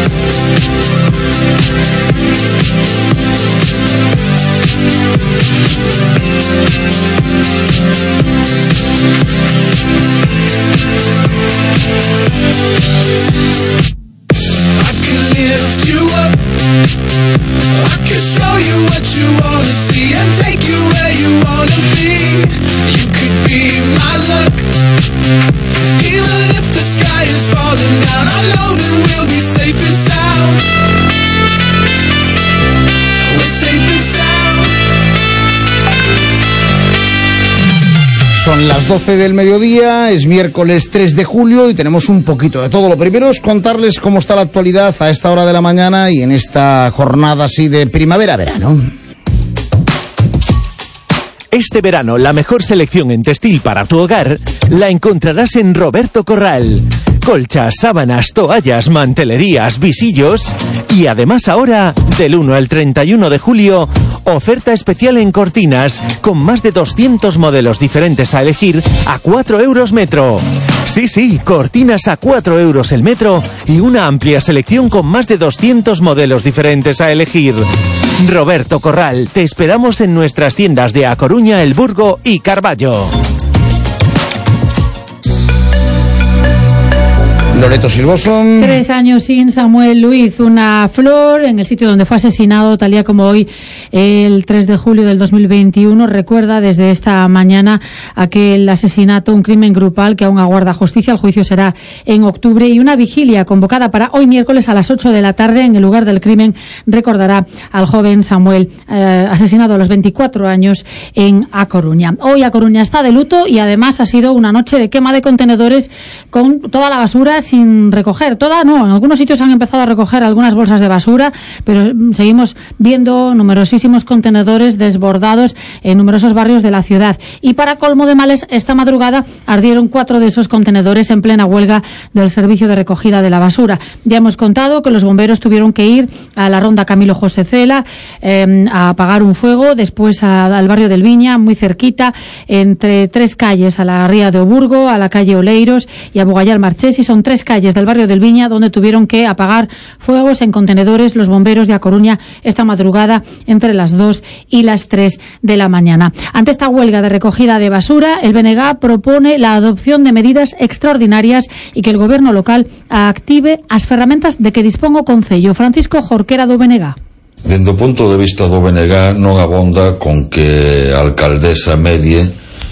Son las 12 del mediodía, es miércoles 3 de julio y tenemos un poquito de todo. Lo primero es contarles cómo está la actualidad a esta hora de la mañana y en esta jornada así de primavera-verano. Este verano, la mejor selección en textil para tu hogar la encontrarás en Roberto Corral. Colchas, sábanas, toallas, mantelerías, visillos y además ahora, del 1 al 31 de julio, oferta especial en cortinas con más de 200 modelos diferentes a elegir a 4 euros metro. Sí, cortinas a 4 euros el metro y una amplia selección con más de 200 modelos diferentes a elegir. Roberto Corral, te esperamos en nuestras tiendas de A Coruña, El Burgo y Carballo. Loreto Silvoso. 3 años sin Samuel Luiz, una flor en el sitio donde fue asesinado, tal día como hoy, el 3 de julio del 2021. Recuerda desde esta mañana aquel asesinato, un crimen grupal que aún aguarda justicia. El juicio será en octubre y una vigilia convocada para hoy miércoles a las 8 de la tarde en el lugar del crimen recordará al joven Samuel, asesinado a los 24 años en A Coruña. Hoy A Coruña está de luto y además ha sido una noche de quema de contenedores con toda la basura sin recoger. Toda no, en algunos sitios han empezado a recoger algunas bolsas de basura, pero seguimos viendo numerosísimos contenedores desbordados en numerosos barrios de la ciudad. Y para colmo de males, esta madrugada ardieron 4 de esos contenedores en plena huelga del servicio de recogida de la basura. Ya hemos contado que los bomberos tuvieron que ir a la ronda Camilo José Cela a apagar un fuego, después al barrio del Viña, muy cerquita, entre 3 calles, a la ría de Oburgo, a la calle Oleiros y a Bugallal Marchesi. Son 3 calles del barrio del Viña donde tuvieron que apagar fuegos en contenedores los bomberos de A Coruña esta madrugada entre las 2 y las 3 de la mañana. Ante esta huelga de recogida de basura, el BNG propone la adopción de medidas extraordinarias y que el goberno local active as ferramentas de que dispón o Concello. Francisco Jorquera do BNG. Dende o punto de vista do BNG non abonda con que a alcaldesa medie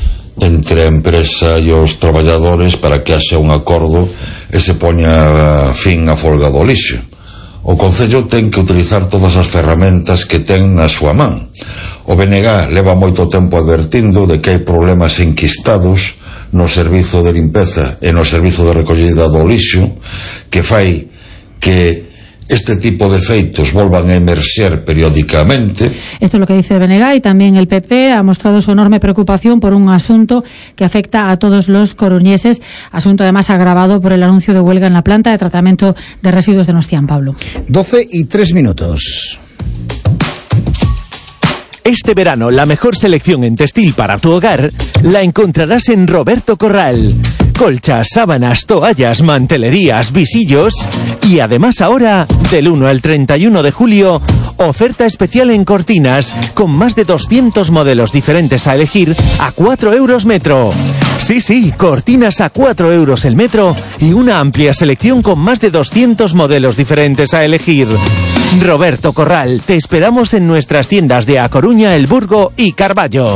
entre a empresa e os traballadores para que haxa un acordo e se poña fin á folga do lixo. O Concello ten que utilizar todas as ferramentas que ten na súa man. O BNG leva moito tempo advertindo de que hai problemas enquistados no servizo de limpeza e no servizo de recollida do lixo que fai que este tipo de feitos volvan a emerxer periódicamente. Esto es lo que dice BNG y también el PP ha mostrado su enorme preocupación por un asunto que afecta a todos los coruñeses, asunto además agravado por el anuncio de huelga en la planta de tratamiento de residuos de Donostian. Pablo. 12:03. Este verano, la mejor selección en textil para tu hogar la encontrarás en Roberto Corral. Colchas, sábanas, toallas, mantelerías, visillos y además ahora, del 1 al 31 de julio, oferta especial en cortinas con más de 200 modelos diferentes a elegir a 4 euros metro. Sí, cortinas a 4 euros el metro y una amplia selección con más de 200 modelos diferentes a elegir. Roberto Corral, te esperamos en nuestras tiendas de A Coruña, El Burgo y Carballo.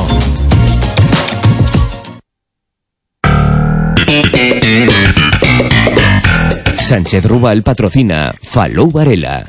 Sánchez Rubal patrocina Falou Varela.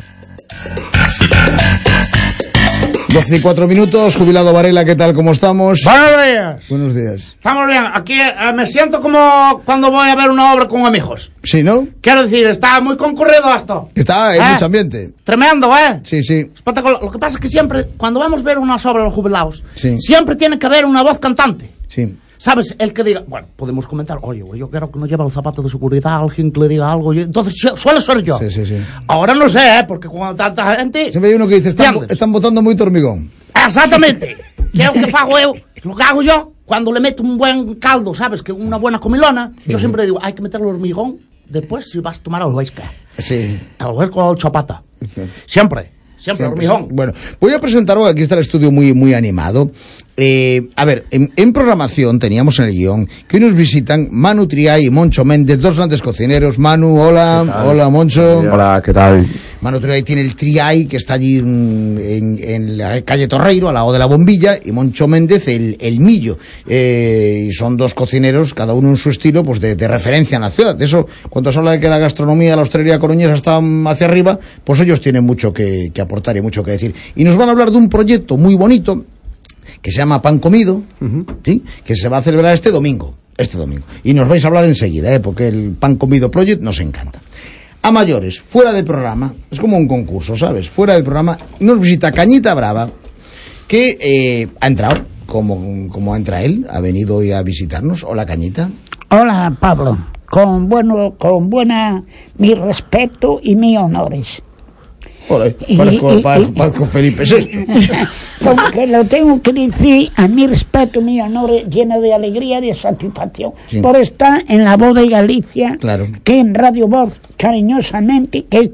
12:04. Jubilado Varela, ¿qué tal? ¿Cómo estamos? Buenos días. Buenos días. Estamos bien. Aquí me siento como cuando voy a ver una obra con amigos. Sí, ¿no? Quiero decir, está muy concurrido esto. Está, hay mucho ambiente. Tremendo, ¿eh? Sí. Espectacular. Lo que pasa es que siempre, cuando vamos a ver unas obras de los jubilados, sí, siempre tiene que haber una voz cantante. Sí. ¿Sabes? El que diga, bueno, podemos comentar, oye, yo creo que no lleva el zapato de seguridad, alguien que le diga algo, entonces suele ser yo. Sí. Ahora no sé, porque con tanta gente... Siempre hay uno que dice, están botando muy hormigón. Exactamente. ¿Qué es lo que hago yo? Lo que hago yo, cuando le meto un buen caldo, ¿sabes? Que una buena comilona, yo siempre digo, hay que meterle hormigón después si vas a tomar el whisky. Sí. El whisky con el chapata. Siempre, hormigón. Bueno, voy a presentar hoy, aquí está el estudio muy animado. A ver, en programación teníamos en el guión que hoy nos visitan Manu Triay y Moncho Méndez, dos grandes cocineros. Manu, hola. Hola, Moncho. Hola, ¿qué tal? Manu Triay tiene el Triay, que está allí en la calle Torreiro, al lado de la Bombilla, y Moncho Méndez el Millo. Y son dos cocineros, cada uno en su estilo, pues de referencia en la ciudad. De eso, cuando se habla de que la gastronomía, la hostelería coruñesa está hacia arriba, pues ellos tienen mucho que aportar y mucho que decir. Y nos van a hablar de un proyecto muy bonito que se llama Pan Comido, ¿sí? Que se va a celebrar este domingo. Y nos vais a hablar enseguida, porque el Pan Comido Project nos encanta. A mayores, fuera de programa, es como un concurso, ¿sabes? Fuera de programa, nos visita Cañita Brava, que ha entrado, como entra él, ha venido hoy a visitarnos. Hola, Cañita. Hola, Pablo. Con buena mi respeto y mis honores. Hola, parezco Felipe VI. Porque lo tengo que decir, a mi respeto, mi honor, lleno de alegría y de satisfacción, sí, por estar en la Voz de Galicia, claro, que en Radio Voz, cariñosamente, que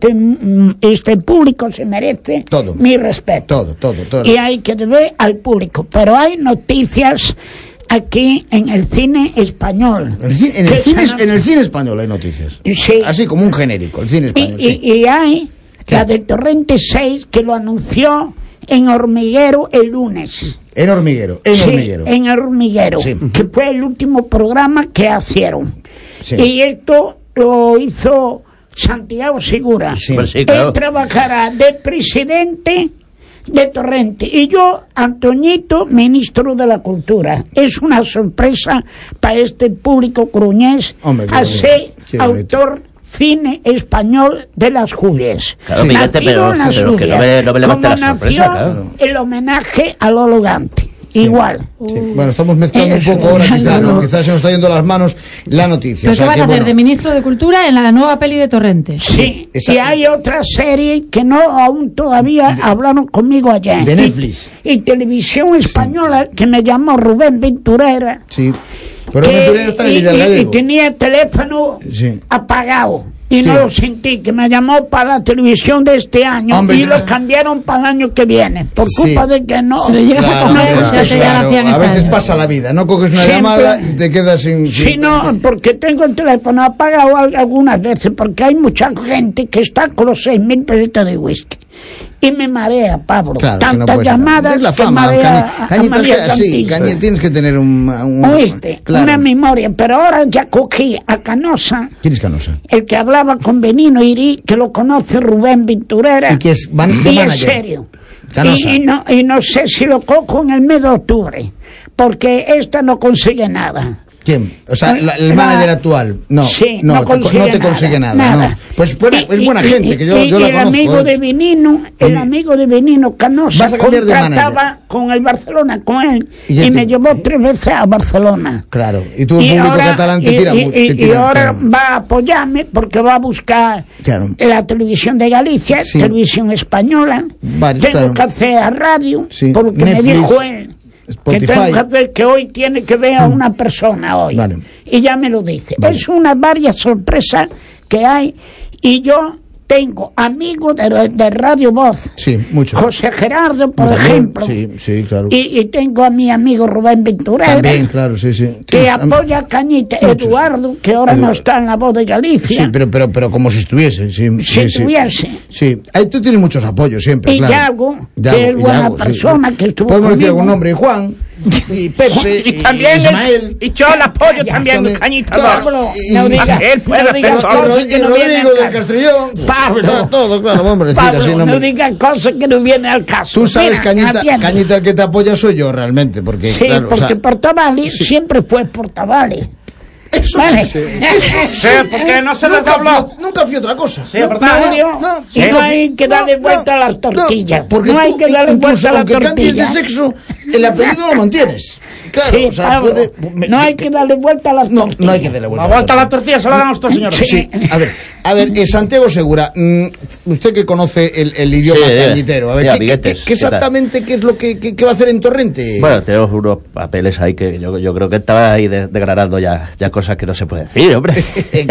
este público se merece todo mi respeto. Todo. Y hay que deber al público. Pero hay noticias aquí en el cine español. En el cine español hay noticias. Sí. Así como un genérico, el cine español. Y hay la del Torrente 6, que lo anunció en Hormiguero el lunes. En Hormiguero. En Hormiguero, sí, que fue el último programa que hicieron. Sí. Y esto lo hizo Santiago Segura. Sí. Pues sí, claro. Él trabajará de presidente de Torrente. Y yo, Antoñito, ministro de la Cultura. Es una sorpresa para este público coruñés, a ser autor cine español de las Julias. Claro, fíjate, pero que no me levante la sorpresa, claro. El homenaje a Lolo Gante. Sí. Igual. Sí. Bueno, estamos mezclando un poco ahora, quizás se nos está yendo las manos la noticia. ¿Pero qué vas a hacer, de ministro de Cultura en la nueva peli de Torrente? Sí, y hay otra serie que no aún todavía hablaron conmigo ayer. De Netflix. Y Televisión Española, que me llamó Rubén Venturera. Sí. Pero Venturera está en el Gallego. Y tenía el teléfono apagado. Y no lo sentí, que me llamó para la televisión de este año. Hombre, y lo cambiaron para el año que viene, por culpa de que no. Si lo llegas a coger, a veces pasa la vida, no coges una llamada y te quedas sin... Sí, no, porque tengo el teléfono apagado algunas veces, porque hay mucha gente que está con los 6.000 pesitos de whisky. Y me marea, Pablo. Claro, tantas llamadas es la fama, que Cañita, sí, tienes que tener ¿Oíste? Claro, una memoria. Pero ahora ya cogí a Canosa. ¿Quién es Canosa? El que hablaba con Benino Irí, que lo conoce Rubén Venturera. Y que es en serio. Y no sé si lo cojo en el mes de octubre, porque esta no consigue nada. ¿Quién? O sea, el manager actual. No, sí, no te consigue nada. No. Pues es buena gente, que yo la conozco. El amigo de Benino Canosa contrataba con el Barcelona, con él, y me llevó 3 veces a Barcelona. Claro, y tú, el público catalán, te tira mucho. Y ahora va a apoyarme porque va a buscar la televisión de Galicia, televisión española. Tengo que hacer a radio, porque Netflix, me dijo él. Spotify. Que tengo que hacer, que hoy tiene que ver a una persona hoy. Vale. Y ya me lo dice. Vale. Es una varias sorpresas que hay. Y yo tengo amigos de Radio Voz. Sí, muchos. José Gerardo, por ejemplo. Sí, claro. Y tengo a mi amigo Rubén Venturera. También, claro, sí. Que apoya a Cañita. Muchos. Eduardo, que ahora no está en la Voz de Galicia. Sí, pero como si estuviese. Si estuviese. Sí. Ahí tú tienes muchos apoyos siempre, y claro. Yago, que es buena persona, que estuvo podemos conmigo. Decir algún nombre, y Juan, y Pepe, y también Ismael. Y yo el apoyo también, Cañita. Pablo, no digas. Él puede hacer cosas que no Rodrigo del Castrillón. Pablo. Todo, claro, vamos a decir Pablo, así. No digas cosas que no vienen al caso. Tú sabes, Cañita, el que te apoya soy yo realmente, porque sí, claro, porque Portavali siempre fue Portavali. Eso vale. Sí, porque no se les dobló. Nunca fui otra cosa. Sí, ¿verdad? No hay que darle vuelta a las tortillas. No hay que darle vuelta a las tortillas. Aunque cambies de sexo, el apellido lo mantienes. Claro, sí, o sea, puede... No hay que darle vuelta a las tortillas. No hay que darle vuelta. La vuelta a la tortilla se la dan estos señores. Sí. A ver, Santiago Segura, usted que conoce el idioma cañitero, a ver, ¿qué exactamente qué es lo que va a hacer en Torrente? Bueno, tenemos unos papeles ahí que yo creo que estaba ahí degradando ya cosas que no se puede decir, hombre.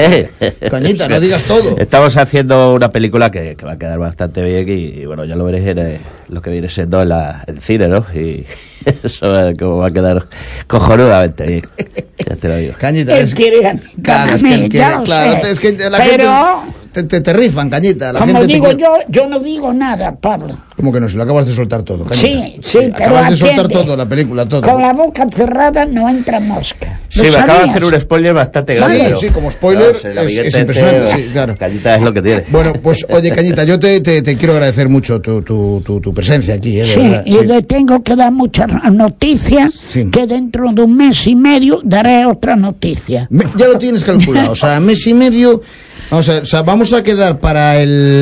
Cañita, no digas todo. Estamos haciendo una película que va a quedar bastante bien y bueno, ya lo veréis en lo que viene siendo el cine, ¿no? Y eso como va a quedar cojonudamente bien. Ya te lo digo. Cañita, es que él quiere, claro, es que la gente te rifan, Cañita. La como gente digo yo no digo nada, Pablo. ¿Cómo que no? Si lo acabas de soltar todo, Cañita. Sí, pero acabas de soltar todo, la película, todo. Con la boca cerrada no entra mosca. Sí, me acaba de hacer un spoiler bastante grande. Sí, como spoiler es impresionante. Sí, claro. Cañita es lo que tiene. Bueno, pues oye, Cañita, yo te quiero agradecer mucho tu presencia aquí, de verdad. Y le tengo que dar muchas noticias, que dentro de un mes y medio daré otra noticia. Ya lo tienes calculado, o sea, mes y medio... Vamos a quedar para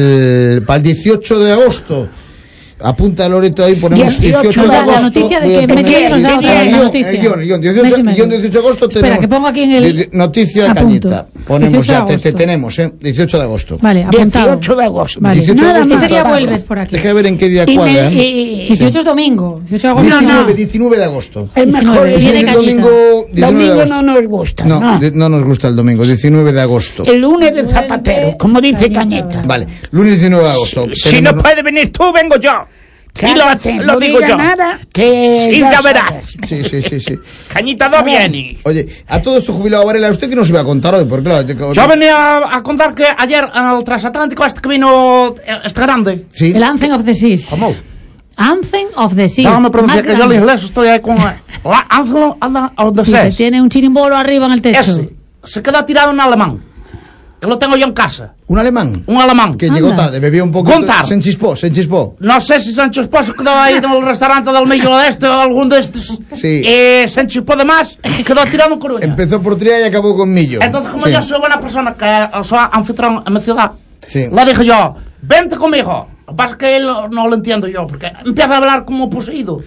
el 18 de agosto. Apunta Loreto ahí, ponemos 18 de agosto. La noticia de que mes y medio nos da otra noticia. El 18 de agosto tenemos. Espera, que pongo aquí en el... Noticia Cañita. Ponemos ya, te tenemos, 18 de agosto. Vale, apuntado. 18 de agosto. Vale. 18 de agosto. Ese día vuelves por aquí. Deja de ver en qué día cuadra. 18 es domingo. 18 de agosto. 19 de agosto. El mejor es el domingo. Domingo no nos gusta. No nos gusta el domingo, 19 de agosto. El lunes del zapatero, como dice Cañeta. Vale, lunes 19 de agosto. Si no puede venir tú, vengo yo. Cállate, lo digo yo. Nada, que sí, ya verás. Sí. Cañita no viene. Oye, a todo esto, jubilado Varela, ¿usted qué nos iba a contar hoy? Porque, claro, yo venía a contar que ayer el transatlántico que vino este grande. ¿Sí? El Anthem of the Seas. ¿Cómo? Anthem of the Seas. No me pronuncia, que yo en inglés estoy ahí con la Anthem of the Seas. Tiene un chirimbolo arriba en el techo. Ese se quedó tirado en alemán. Yo lo tengo yo en casa. ¿Un alemán? Un alemán. Que llegó tarde, bebió un poco. Guntar. Se enchispó. No sé si se enchispó, se quedó ahí en el restaurante del Millo o algún de estos. Sí. Se enchispó de más y quedó tirado en Coruña. Empezó por Tría y acabó con Millo. Entonces, como yo soy buena persona, que soy anfitrión en mi ciudad, le dije yo, vente conmigo. Lo que pasa es que él no lo entiendo yo, porque empieza a hablar como poseído.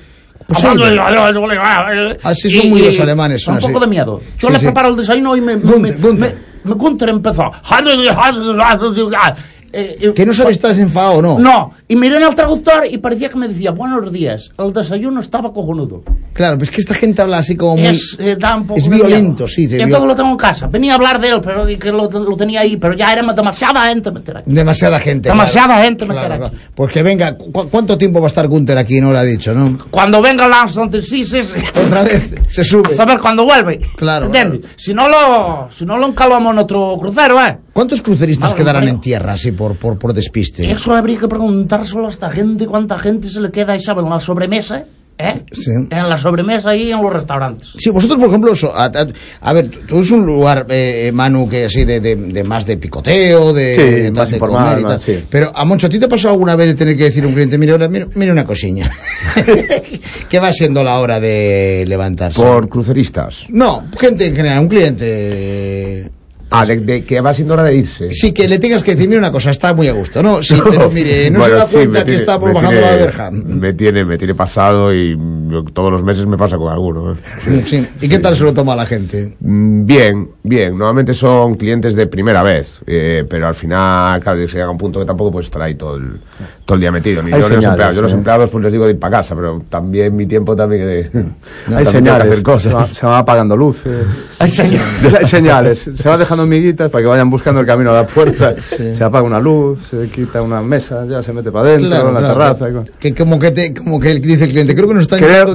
Así son muy los alemanes. Un poco de miedo. Yo le preparo el desayuno y Gunter empezó. ¿Que no sabes si estás enfadado o no? No, y miré en el traductor y parecía que me decía buenos días, el desayuno estaba cojonudo. Claro, pues que esta gente habla así como muy... Es violento, sí. Y entonces lo tengo en casa. Venía a hablar de él, pero que lo tenía ahí, pero ya era demasiada gente meter aquí. Demasiada gente meter aquí. Pues que venga, ¿cuánto tiempo va a estar Gunter aquí? No lo ha dicho, ¿no? Cuando venga Lance on the Seas, otra vez se sube. A saber cuándo vuelve. Claro. Si no lo encalamos en otro crucero, ¿Cuántos cruceristas quedarán en tierra así por despiste? Eso habría que preguntárselo a esta gente, cuánta gente se le queda ahí, ¿saben? En la sobremesa, Sí. En la sobremesa y en los restaurantes. Sí, vosotros, por ejemplo, a ver, tú es un lugar, Manu, que así de más de picoteo, de más informal, comer y tal. Sí. Pero a Moncho, ¿a ti te ha pasado alguna vez de tener que decir a un cliente, mira una cosiña? ¿Qué va siendo la hora de levantarse? ¿Por cruceristas? No, gente en general, un cliente... de que va siendo hora de irse. Sí, que le tengas que decir, mira una cosa, está muy a gusto, ¿no? Sí, pero mire, no se da cuenta que está bajando la verja. Me tiene pasado y todos los meses me pasa con alguno. Sí. ¿Y qué tal se lo toma la gente? Bien. Normalmente son clientes de primera vez, pero al final, claro, se llega a un punto que tampoco puedes estar ahí todo el día metido. Ni yo los empleados pues les digo de ir para casa, pero también mi tiempo también hay señales, hacer cosas. Se van apagando luces. Hay señales. Se va dejando miguitas para que vayan buscando el camino a la puerta. Sí. Se apaga una luz, se quita una mesa, ya se mete para adentro, en la terraza. Que como que dice el cliente, creo que nos están creo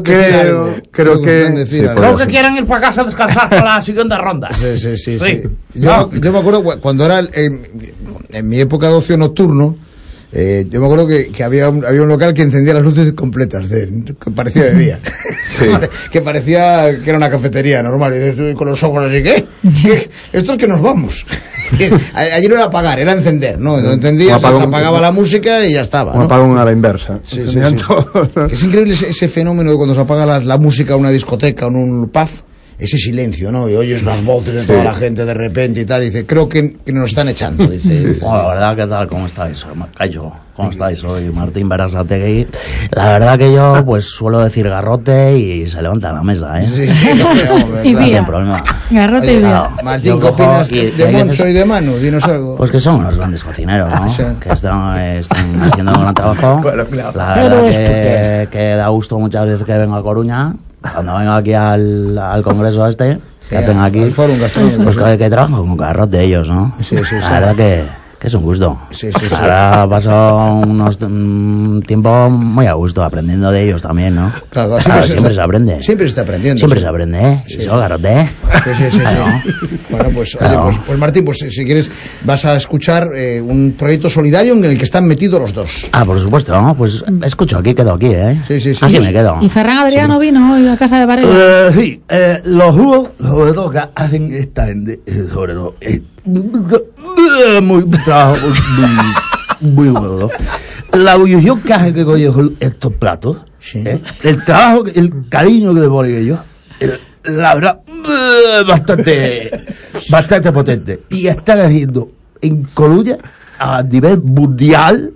que quieren ir para casa a descansar para la siguiente ronda. Sí. Yo me acuerdo cuando era en mi época de ocio nocturno. Yo me acuerdo que había un local que encendía las luces completas, que parecía de día. Sí. Que parecía que era una cafetería normal. Y con los ojos así, ¿qué? Esto es que nos vamos. Allí no era apagar, era encender, ¿no? No entendías, se apagaba la música y ya estaba, ¿no? Apagón a la inversa. Sí. Que es increíble ese fenómeno de cuando se apaga la música en una discoteca o en un pub ese silencio, ¿no? Y oyes las voces de toda la gente de repente y tal, y dice, creo que nos están echando, dice. Bueno, la verdad, ¿qué tal? ¿Cómo estáis? Callo, ¿cómo estáis? Soy Martín Berasategui. La verdad que yo, pues, suelo decir garrote y se levanta la mesa, ¿eh? Sí, y no hay problema. Garrote y vía. Martín, ¿qué opinas de Moncho y de Manu? Dinos algo. Pues que son unos grandes cocineros, ¿no? Sí. Que están haciendo un gran trabajo. Bueno, claro. La verdad que da gusto muchas veces que venga a Coruña, cuando venga aquí al congreso que hacen aquí, pues que trabajan con garrote ellos, ¿no? Sí. La verdad que es un gusto. Sí. Ahora paso un tiempo muy a gusto aprendiendo de ellos también, ¿no? Claro, siempre se aprende. Siempre se está aprendiendo. Siempre se aprende, ¿eh? Sí. Eso, garrote. Sí. Claro. Bueno, pues, claro. Oye, pues Martín, pues si quieres vas a escuchar un proyecto solidario en el que están metidos los dos. Por supuesto, ¿no? Pues escucho, quedo aquí, ¿eh? Sí. Aquí me quedo. ¿Y Ferran Adriano vino hoy a casa de Varela? Sí, los jugos, sobre todo, que hacen esta gente, sobre todo, muy bueno. La ebullición que hace que coño estos platos, sí. El trabajo, el cariño que le ponen ellos, la verdad, bastante potente. Y están haciendo en Coruña a nivel mundial,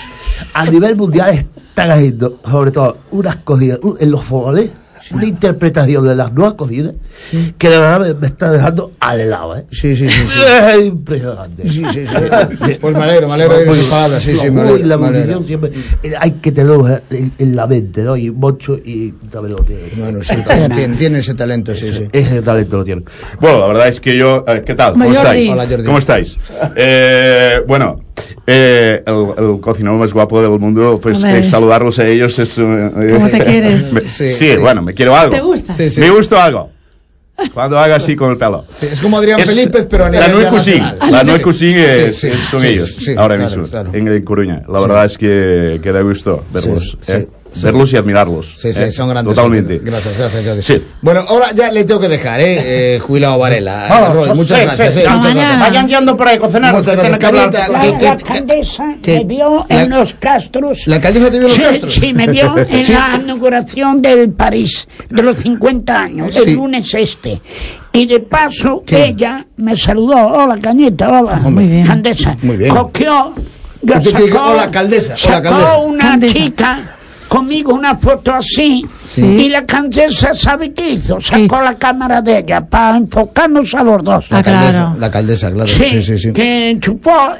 están haciendo sobre todo unas cocinas en los fogones, una interpretación de las nuevas cocinas que de verdad me está dejando al lado, ¿eh? Sí. Es impresionante. Sí. Pues me alegro de oír sus palabras. Sí, me alegro. La munición siempre hay que tenerlo en la mente, ¿no? Y Moncho y también lo tiene. Bueno, sí, tiene ese talento, sí. Ese talento lo tiene. Bueno, la verdad es que yo... ¿qué tal? ¿Cómo estáis? Hola, Jordi. ¿Cómo estáis? Bueno... el cocinero más guapo del mundo, pues saludarlos a ellos es... ¿Cómo te quieres? Sí, bueno, me quiero algo. ¿Te gusta? Sí. Me gusta algo. Cuando haga así con el pelo. Sí, es como Adrián Felipe, pero a nivel internacional. La Noe Cuisine son ellos, ahora mismo, claro. en Coruña. La verdad es que da gusto verlos. Verlos y admirarlos. Sí, son grandes. Totalmente. Gracias, Jordi. Sí. Bueno, ahora ya le tengo que dejar, jubilado Varela. Roy, muchas gracias. Muchas gracias. Vayan guiando por ahí, cocineros. Muchas gracias. La alcaldesa me vio en los Castros. ¿La alcaldesa te vio en los Castros? Sí, me vio en la inauguración del París de los 50 años, el lunes Y de paso, ella me saludó. Hola, Cañita, hola. Muy bien. Alcaldesa. Muy bien. Cogió, hola, alcaldesa. Sacó una chica conmigo una foto así, y la alcaldesa, ¿sabe qué hizo? Sacó la cámara de ella para enfocarnos a los dos. La alcaldesa, claro. Sí. Que chupó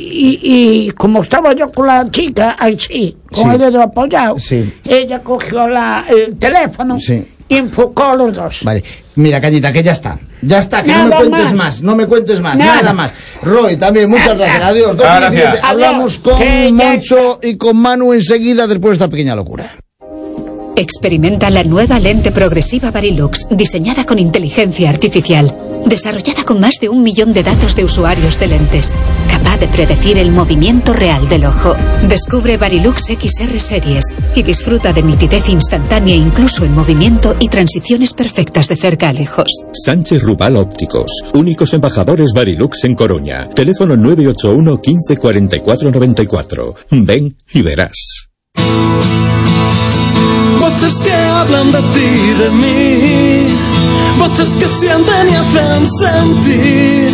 y como estaba yo con la chica, con el dedo apoyado, ella cogió el teléfono y enfocó a los dos. Vale, mira, Cañita, que ya está, que no me cuentes más, nada más. Roy, también, muchas gracias, adiós. Gracias. Hablamos con Moncho y con Manu enseguida después de esta pequeña locura. Experimenta la nueva lente progresiva Varilux, diseñada con inteligencia artificial, desarrollada con más de 1 millón de datos de usuarios de lentes, capaz de predecir el movimiento real del ojo. Descubre Varilux XR Series y disfruta de nitidez instantánea incluso en movimiento y transiciones perfectas de cerca a lejos. Sánchez Rubal Ópticos, únicos embajadores Varilux en Coruña. Teléfono 981 15 44 94. Ven y verás. Voces que hablan de ti, de mí, voces que sienten y hacen sentir,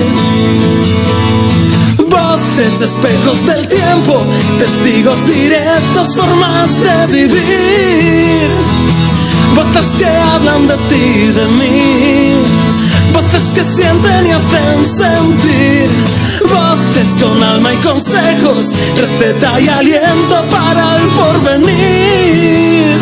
voces, espejos del tiempo, testigos directos, formas de vivir, voces que hablan de ti, de mí, voces que sienten y hacen sentir, voces con alma y consejos, receta y aliento para el porvenir.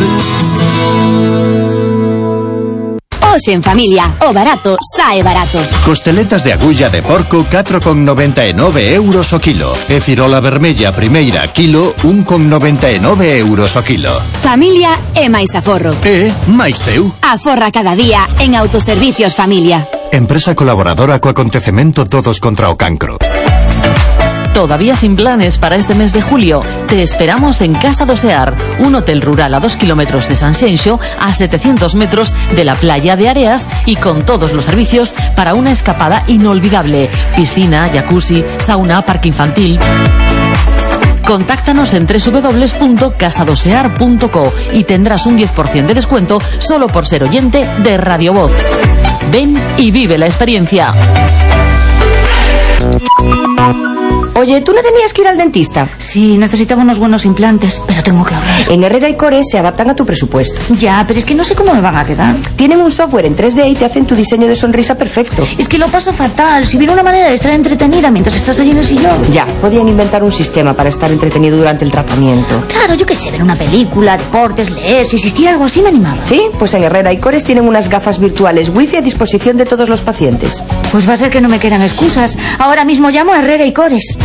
Hoxe en familia, o barato sae barato. Costeletas de agulla de porco 4,99 euros o kilo. E cirola vermella primeira kilo 1,99 euros o kilo. Familia e máis aforro. Máis teu. Aforra cada día en Autoservicios Familia. Empresa colaboradora co acontecemento Todos contra o Cancro. ¿Todavía sin planes para este mes de julio? Te esperamos en Casa do Sear, un hotel rural a 2 kilómetros de Sanxenxo, a 700 metros de la playa de Areas y con todos los servicios para una escapada inolvidable. Piscina, jacuzzi, sauna, parque infantil. Contáctanos en www.casadosear.co y tendrás un 10% de descuento solo por ser oyente de Radio Voz. Ven y vive la experiencia. Oye, ¿tú no tenías que ir al dentista? Sí, necesitaba unos buenos implantes, pero tengo que ahorrar. En Herrera y Cores se adaptan a tu presupuesto. Ya, pero es que no sé cómo me van a quedar. Tienen un software en 3D y te hacen tu diseño de sonrisa perfecto. Es que lo paso fatal. Si hubiera una manera de estar entretenida mientras estás allí en el sillón. Ya, podían inventar un sistema para estar entretenido durante el tratamiento. Claro, yo qué sé, ver una película, deportes, leer. Si existiera algo así me animaba. Sí, pues en Herrera y Cores tienen unas gafas virtuales Wi-Fi a disposición de todos los pacientes. Pues va a ser que no me quedan excusas. Ahora mismo llamo a Herrera y Cores.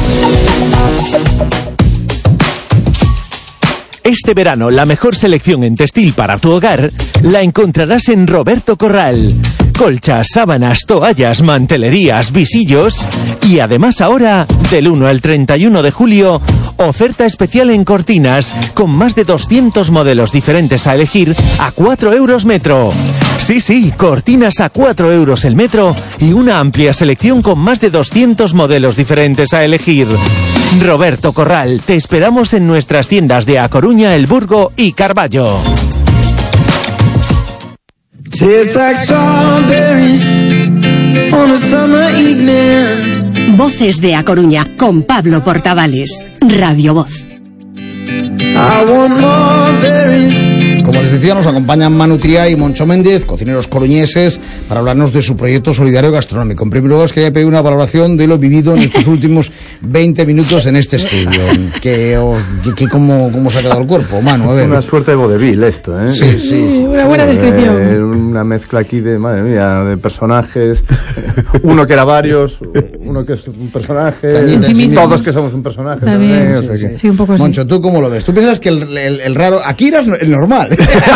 Este verano, la mejor selección en textil para tu hogar la encontrarás en Roberto Corral. Colchas, sábanas, toallas, mantelerías, visillos. Y además ahora, del 1 al 31 de julio, oferta especial en cortinas con más de 200 modelos diferentes a elegir a 4 euros metro. Sí, cortinas a 4 euros el metro y una amplia selección con más de 200 modelos diferentes a elegir. Roberto Corral, te esperamos en nuestras tiendas de A Coruña, El Burgo y Carballo. Voces de A Coruña con Pablo Portavales. Radio Voz. Como les decía, nos acompañan Manu Triay y Moncho Méndez, cocineros coruñeses, para hablarnos de su proyecto solidario gastronómico. En primer lugar, os quería pedir una valoración de lo vivido en estos últimos 20 minutos en este estudio. ¿Cómo se ha quedado el cuerpo, Manu? A ver. Una suerte de vodevil esto, ¿eh? Sí. Una buena descripción. Una mezcla aquí de, madre mía, de personajes. Uno que era varios, uno que es un personaje. Todos que somos un personaje. También, sí, un poco así. Moncho, ¿tú cómo lo ves? ¿Tú piensas que el raro... Aquí eras el normal?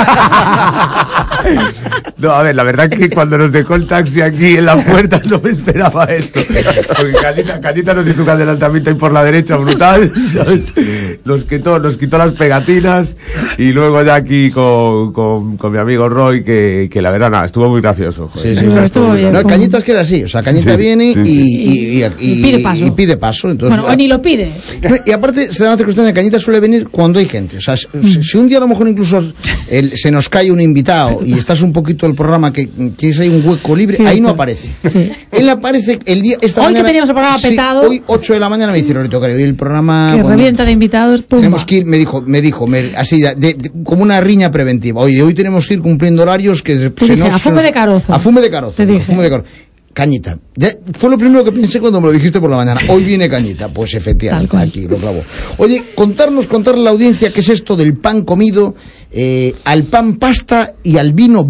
No, a ver, la verdad que cuando nos dejó el taxi aquí en la puerta no me esperaba esto. Porque Cañita nos hizo un adelantamiento ahí por la derecha brutal, ¿sabes? Nos quitó las pegatinas y luego ya aquí con mi amigo Roy, que la verdad nada, estuvo muy gracioso. Joder. Sí, estuvo bien. No, Cañita es que era así, o sea, Cañita viene y pide paso. Entonces, bueno, o ni lo pide. Y aparte, se da una circunstancia, Cañita suele venir cuando hay gente. O sea, si un día a lo mejor incluso se nos cae un invitado y estás un poquito el programa que tienes ahí un hueco libre, ahí no aparece. Sí. Él aparece el día, esta mañana. Hoy que teníamos el programa petado. Hoy 8 de la mañana me dijeron, hoy el programa que revienta de invitados, pumba. Tenemos que ir, me dijo así como una riña preventiva. Oye, hoy tenemos que ir cumpliendo horarios que a fume de carozo. A fume de carozo. Cañita. Ya fue lo primero que pensé cuando me lo dijiste por la mañana. Hoy viene Cañita. Pues efectivamente, aquí lo clavo. Oye, contarle a la audiencia qué es esto del pan comido, al pan pasta y al vino.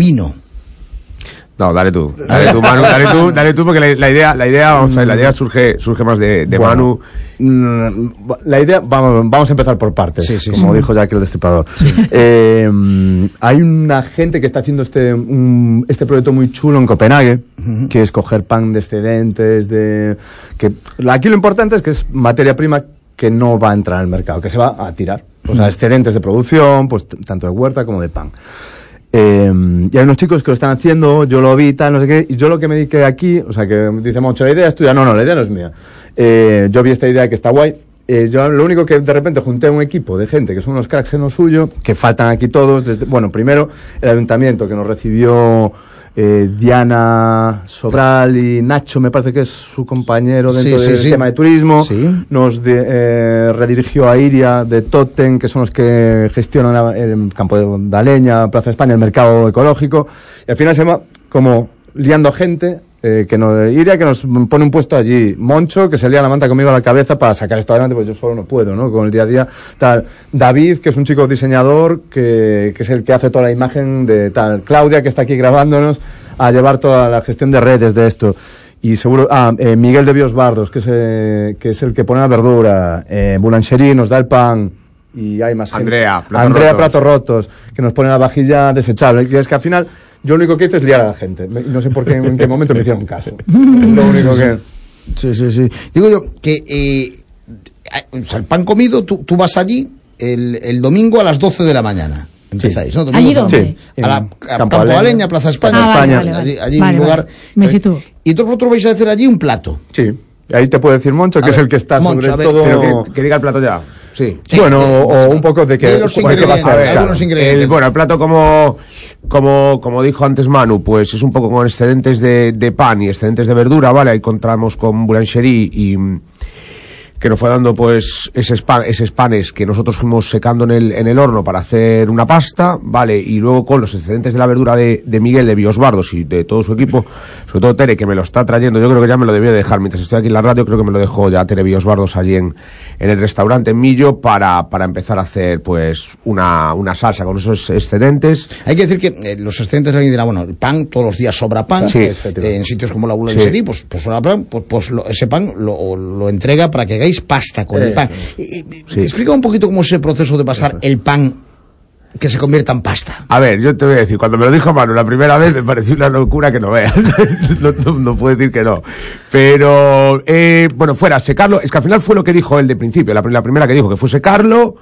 No, dale tú, Manu, dale tú, porque la idea surge más de Manu. La idea, vamos a empezar por partes, como dijo Jack el Destripador. Sí. Hay una gente que está haciendo este proyecto muy chulo en Copenhague, que es coger pan de excedentes, aquí lo importante es que es materia prima que no va a entrar al mercado, que se va a tirar. O sea, excedentes de producción, pues tanto de huerta como de pan. Y hay unos chicos que lo están haciendo, yo lo vi, tal, no sé qué, y yo lo que me dediqué aquí, o sea, que dice Moncho, la idea es tuya, no, la idea no es mía. Yo vi esta idea que está guay. Yo lo único que de repente junté un equipo de gente que son unos cracks en lo suyo, que faltan aquí todos, primero el ayuntamiento que nos recibió Diana Sobral y Nacho, me parece que es su compañero dentro del tema de turismo, nos redirigió a Iria de Totem, que son los que gestionan el campo de Daleña, Plaza España, el mercado ecológico, y al final se va como liando gente. Iria que nos pone un puesto allí, Moncho que se lía la manta conmigo a la cabeza para sacar esto adelante, pues yo solo no puedo, ¿no? Con el día a día, tal. David, que es un chico diseñador, que es el que hace toda la imagen de tal. Claudia, que está aquí grabándonos, a llevar toda la gestión de redes de esto. Y seguro, Miguel de Biosbardos, que es el que pone la verdura, Boulangerie nos da el pan, y hay más gente. Andrea Platos Rotos, que nos pone la vajilla desechable, y es que al final, yo lo único que hice es liar a la gente. No sé por qué, en qué momento me hicieron caso. Lo único que... Sí. Digo yo que o sea, el pan comido, tú vas allí el domingo a las 12 de la mañana. Empezáis, ¿no? ¿Allí dónde? Sí. A Campo Aleña, Plaza España. Vale. Allí en un lugar. Me sitúo. Y entonces vosotros vais a hacer allí un plato. Sí. Ahí te puede decir Moncho, que es el que está Moncho, sobre todo... Que diga el plato ya. Sí. Bueno, o un poco de que... ¿Qué va a ser? Algunos ingredientes. El plato como dijo antes Manu, pues es un poco con excedentes de pan y excedentes de verdura, ¿vale? Ahí encontramos con boulangerie y que nos fue dando pues esos panes que nosotros fuimos secando en el horno para hacer una pasta, ¿vale? Y luego con los excedentes de la verdura de Miguel, de Biosbardos y de todo su equipo, sobre todo Tere, que me lo está trayendo, yo creo que ya me lo debió dejar, mientras estoy aquí en la radio, creo que me lo dejó ya Tere Biosbardos allí en el restaurante en Millo para empezar a hacer pues una salsa con esos excedentes. Hay que decir que los excedentes, alguien dirá, bueno, el pan, todos los días sobra pan, sí, en sitios como la boulangerie, pues sobra pan, ese pan lo entrega para que hagáis pasta con el pan. Explica un poquito cómo es el proceso de pasar el pan que se convierta en pasta. A ver, yo te voy a decir, cuando me lo dijo Manu la primera vez me pareció una locura que no veas. no puedo decir que no. Pero, bueno, fuera secarlo, es que al final fue lo que dijo él de principio, la primera que dijo, que fue secarlo,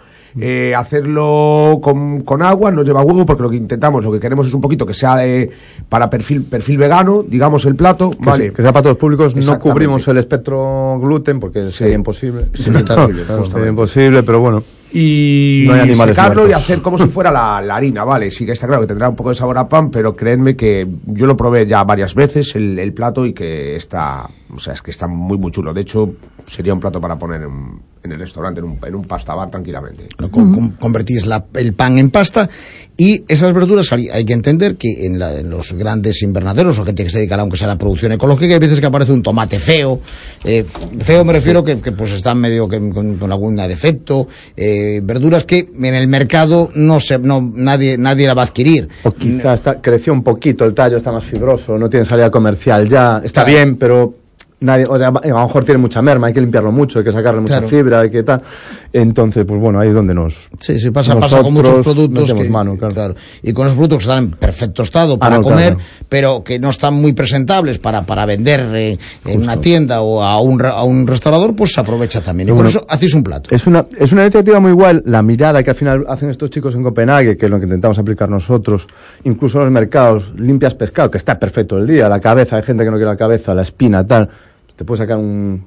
hacerlo con agua, no lleva huevo, porque lo que queremos es un poquito que sea para perfil vegano, digamos, el plato, ¿vale? Sí, que sea para todos los públicos. No cubrimos el espectro gluten porque sería imposible. Sería imposible, pero bueno. Y no hay secarlo muertos. Y hacer como si fuera la harina, ¿vale? Sí que está claro que tendrá un poco de sabor a pan, pero creedme que yo lo probé ya varias veces el plato y que está, o sea, es que está muy muy chulo. De hecho, sería un plato para poner en el restaurante, en un pasta bar tranquilamente. Convertís el pan en pasta y esas verduras, hay que entender que en los grandes invernaderos o gente que se dedica aunque sea a la producción ecológica, hay veces que aparece un tomate feo. Feo me refiero que pues está medio con algún defecto. Verduras que en el mercado nadie la va a adquirir. O quizás creció un poquito el tallo, está más fibroso, no tiene salida comercial ya, está bien, pero nadie, o sea, a lo mejor tiene mucha merma, hay que limpiarlo mucho, hay que sacarle mucha fibra, hay que tal. Entonces, pues bueno, ahí es donde pasa con muchos productos claro. Y con los productos que están en perfecto estado para comer, pero que no están muy presentables para vender en una tienda o a un restaurador, pues se aprovecha también. Y con eso hacéis un plato. Es una iniciativa muy igual, la mirada que al final hacen estos chicos en Copenhague, que es lo que intentamos aplicar nosotros, incluso en los mercados, limpias pescado, que está perfecto el día, la cabeza, hay gente que no quiere la cabeza, la espina, tal. Te puedes sacar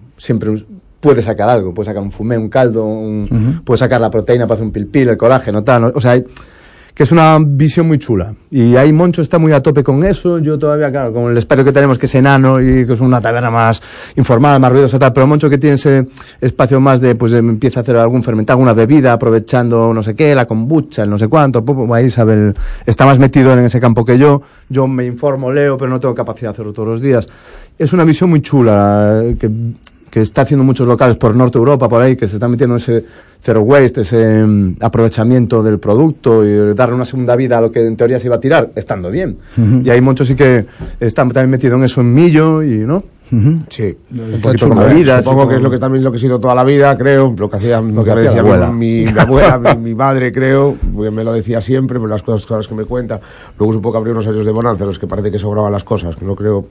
puede sacar algo, puedes sacar un fumé, un caldo, puedes sacar la proteína para hacer un pilpil, el colágeno, tal, ¿no? O sea, que es una visión muy chula. Y ahí Moncho está muy a tope con eso, yo todavía, claro, con el espacio que tenemos, que es enano y que es una taberna más informal, más ruidosa, tal, pero Moncho que tiene ese espacio más empieza a hacer algún fermentado, alguna bebida, aprovechando no sé qué, la kombucha, el no sé cuánto, ahí sabe, está más metido en ese campo que yo me informo, leo, pero no tengo capacidad de hacerlo todos los días. Es una visión muy chula que está haciendo muchos locales por Norte Europa, por ahí, que se están metiendo ese zero waste, ese aprovechamiento del producto y darle una segunda vida a lo que en teoría se iba a tirar, estando bien. Y hay muchos sí que están también metidos en eso en Millo y, ¿no? Sí, un poquito con bebidas. Supongo que es lo que he sido toda la vida, creo, lo que decía la abuela. Mi abuela, mi madre, creo, me lo decía siempre, por las cosas que me cuenta. Luego supongo que habría unos años de bonanza en los que parece que sobraban las cosas, no creo,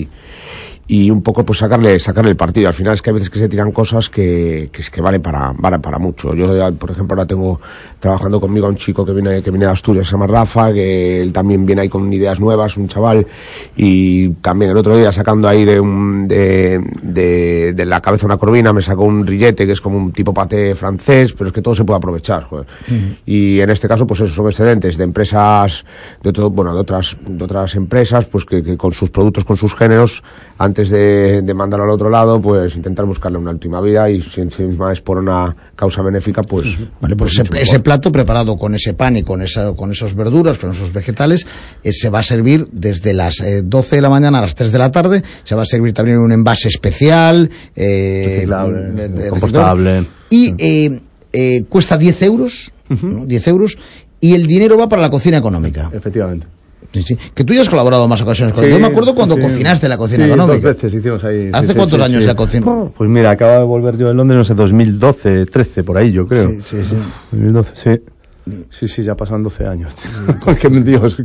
y un poco pues sacarle el partido. Al final es que a veces que se tiran cosas que valen para mucho. Yo, por ejemplo, ahora tengo trabajando conmigo a un chico que viene de Asturias, se llama Rafa, que él también viene ahí con ideas nuevas, un chaval, y también el otro día sacando ahí de la cabeza una corvina me sacó un rillete que es como un tipo paté francés, pero es que todo se puede aprovechar, joder. Y en este caso pues eso, son excedentes de empresas de otras empresas pues que con sus productos, con sus géneros, antes de mandarlo al otro lado, pues intentar buscarle una última vida, y si encima es por una causa benéfica, pues... Vale, pues ese plato preparado con ese pan y con esos verduras, con esos vegetales, se va a servir desde las 12 de la mañana a las 3 de la tarde, se va a servir también en un envase especial, compostable. Y cuesta 10 euros, ¿no? 10 euros, y el dinero va para la cocina económica. Efectivamente. Sí. Que tú ya has colaborado en más ocasiones con él. Yo me acuerdo cuando cocinaste en la cocina económica. 2 veces hicimos ahí. ¿Hace cuántos años ya cocinó? Pues mira, acabo de volver yo de Londres, no sé, 2012, 13, por ahí yo creo. Sí. 2012, sí. Sí, ya pasan 12 años. Qué Dios.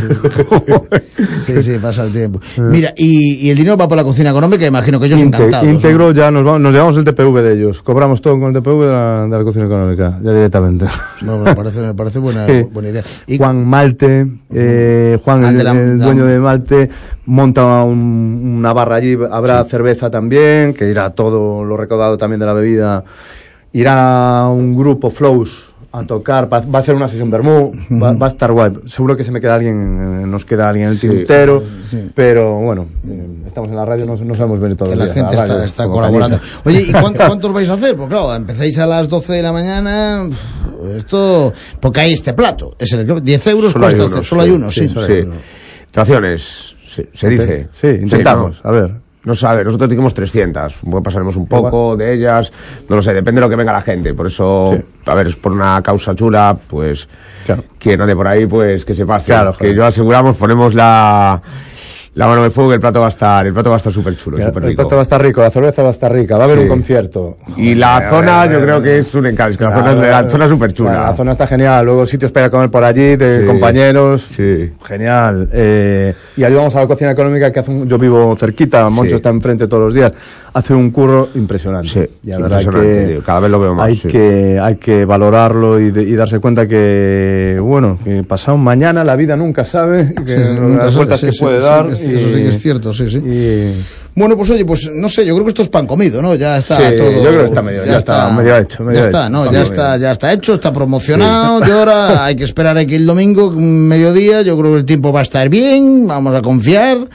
Sí, pasa el tiempo. Mira, y el dinero va por la cocina económica, imagino que ellos encantados. Íntegro, ¿no? Ya nos llevamos el TPV de ellos. Cobramos todo con el TPV de la cocina económica, ya directamente. No, me parece buena idea. Y Juan Malte, Juan, el dueño de Malte, monta una barra allí, habrá cerveza también, que irá todo lo recaudado también de la bebida. irá un grupo Flows a tocar, va a ser una sesión Bermú, va a estar guay. Seguro que nos queda alguien en el tintero, pero bueno, estamos en la radio, no sabemos venir todos los días. Que la gente está colaborando. Oye, ¿y cuántos vais a hacer? Pues claro, empecéis a las 12 de la mañana, esto, porque hay este plato, es el 10 euros cuesta, solo hay uno, sí. Raciones, se dice. Sí, intentamos, a ver. No sabe, nosotros dijimos 300, pasaremos un poco de ellas, no lo sé, depende de lo que venga la gente, por eso, a ver, es por una causa chula, pues, quien ande por ahí, pues, que se pase, que yo aseguramos, ponemos la mano de fuego y el plato va a estar súper chulo, súper rico. El plato va a estar rico, la cerveza va a estar rica, va a haber un concierto. Y la zona yo creo que es un encanto, es que la zona es súper chula. La zona está genial, luego sitios para ir a comer por allí, de compañeros, genial. Y ayudamos a la cocina económica que yo vivo cerquita, Moncho está enfrente todos los días, hace un curro impresionante. Sí, impresionante, cada vez lo veo más. Hay que valorarlo y darse cuenta que, bueno, que pasado mañana la vida nunca sabe, que las vueltas que puede dar. Eso sí que es cierto, sí. Bueno, pues oye, pues no sé, yo creo que esto es pan comido, ¿no? Ya está todo. Yo creo que está medio hecho. Ya está hecho, está promocionado. Y ahora hay que esperar aquí el domingo, mediodía. Yo creo que el tiempo va a estar bien, vamos a confiar.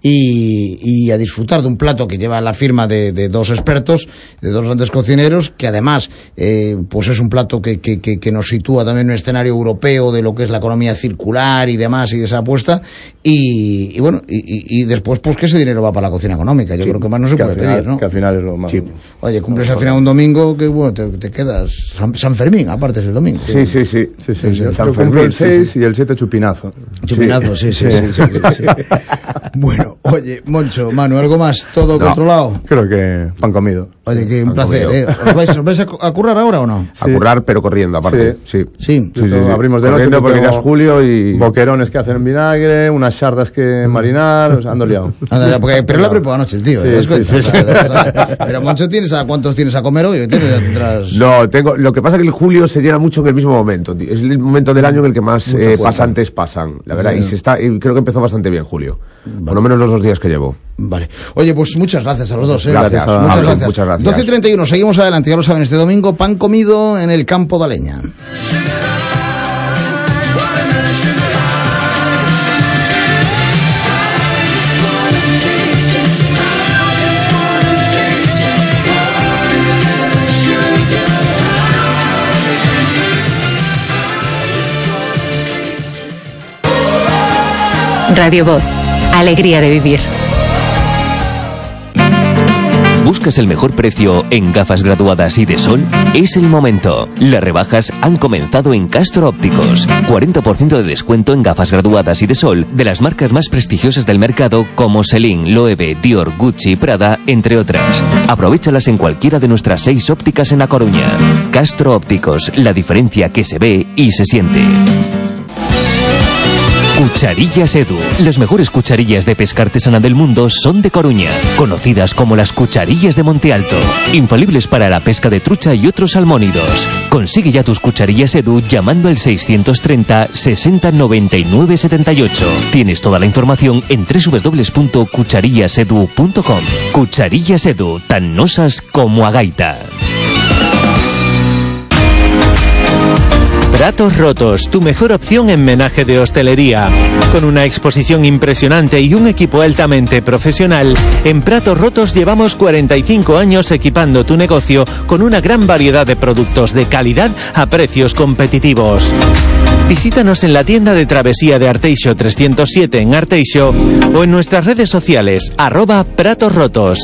Y a disfrutar de un plato que lleva la firma de dos expertos, de dos grandes cocineros, que además pues es un plato que nos sitúa también en un escenario europeo de lo que es la economía circular y demás, y de esa apuesta, y bueno, y después pues que ese dinero va para la cocina económica. Yo creo que más no se puede pedir, ¿no? Que al final es lo más. Oye, cumples al final un domingo que bueno, te quedas San Fermín, aparte es el domingo. Sí. San Fermín, el 6 y el 7 chupinazo. Chupinazo, sí. Bueno, oye, Moncho, Manu, ¿algo más? ¿Todo controlado? Creo que pan comido. Oye, que un placer, ¿eh? ¿Os vais a currar ahora o no? A currar, pero corriendo, aparte. Sí. Abrimos de noche porque ya es julio y... boquerones que hacen en vinagre, unas sardas que marinar, ando liado. Pero la preparó anoche el tío. Pero Moncho, ¿cuántos tienes a comer hoy? No, lo que pasa es que el julio se llena mucho en el mismo momento. Es el momento del año en el que más pasantes pasan, la verdad. Y creo que empezó bastante bien julio. Por lo menos los 2 días que llevo. Vale. Oye, pues muchas gracias a los dos. Gracias. Muchas gracias. 12:31, seguimos adelante, ya lo saben, este domingo, pan comido en el campo de Aleña. Radio Voz, alegría de vivir. ¿Buscas el mejor precio en gafas graduadas y de sol? Es el momento. Las rebajas han comenzado en Castro Ópticos. 40% de descuento en gafas graduadas y de sol de las marcas más prestigiosas del mercado como Celine, Loewe, Dior, Gucci, Prada, entre otras. Aprovéchalas en cualquiera de nuestras 6 ópticas en A Coruña. Castro Ópticos, la diferencia que se ve y se siente. Cucharillas Edu. Las mejores cucharillas de pesca artesana del mundo son de Coruña, conocidas como las cucharillas de Monte Alto, infalibles para la pesca de trucha y otros salmónidos. Consigue ya tus cucharillas Edu llamando al 630 60 99 78. Tienes toda la información en www.cucharillasedu.com. Cucharillas Edu, tan nosas como a gaita. Pratos Rotos, tu mejor opción en menaje de hostelería. Con una exposición impresionante y un equipo altamente profesional, en Pratos Rotos llevamos 45 años equipando tu negocio con una gran variedad de productos de calidad a precios competitivos. Visítanos en la tienda de travesía de Arteixo 307 en Arteixo o en nuestras redes sociales @Pratos Rotos.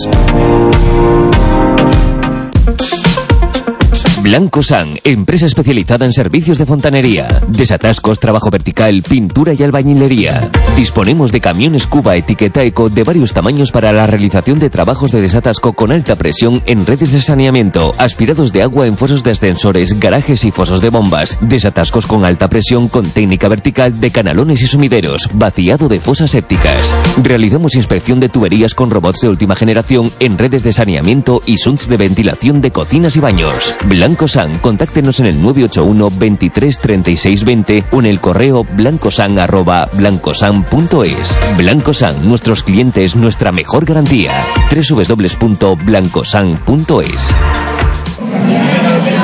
Blanco San, empresa especializada en servicios de fontanería, desatascos, trabajo vertical, pintura y albañilería. Disponemos de camiones Cuba etiqueta eco de varios tamaños para la realización de trabajos de desatasco con alta presión en redes de saneamiento, aspirados de agua en fosos de ascensores, garajes y fosos de bombas, desatascos con alta presión con técnica vertical de canalones y sumideros, vaciado de fosas sépticas. Realizamos inspección de tuberías con robots de última generación en redes de saneamiento y sunts de ventilación de cocinas y baños. Blanco San, contáctenos en el 981 23 36 20 o en el correo blancosan@blancosan.es. Blanco San, nuestros clientes, nuestra mejor garantía. www.blancosan.es.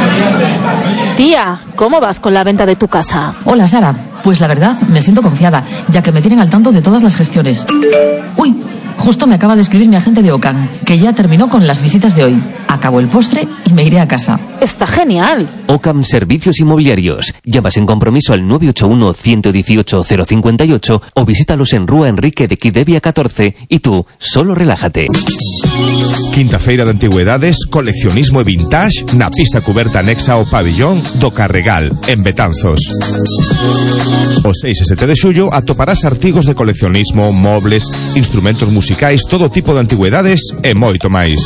Tía, ¿cómo vas con la venta de tu casa? Hola, Sara. Pues la verdad, me siento confiada, ya que me tienen al tanto de todas las gestiones. Uy, justo me acaba de escribir mi agente de Ocam, que ya terminó con las visitas de hoy. Acabó el postre y me iré a casa. Está genial. Ocam Servicios Inmobiliarios. Llamas en compromiso al 981-118-058 o visítalos en Rúa Enrique de Quidevia 14 y tú, solo relájate. Quinta Feira de Antigüedades, Coleccionismo e Vintage na pista cuberta anexa ao pabillón do Carregal, en Betanzos. O 6 e 7 de xullo atoparás artigos de coleccionismo, mobles, instrumentos musicais, todo tipo de antigüedades e moito máis.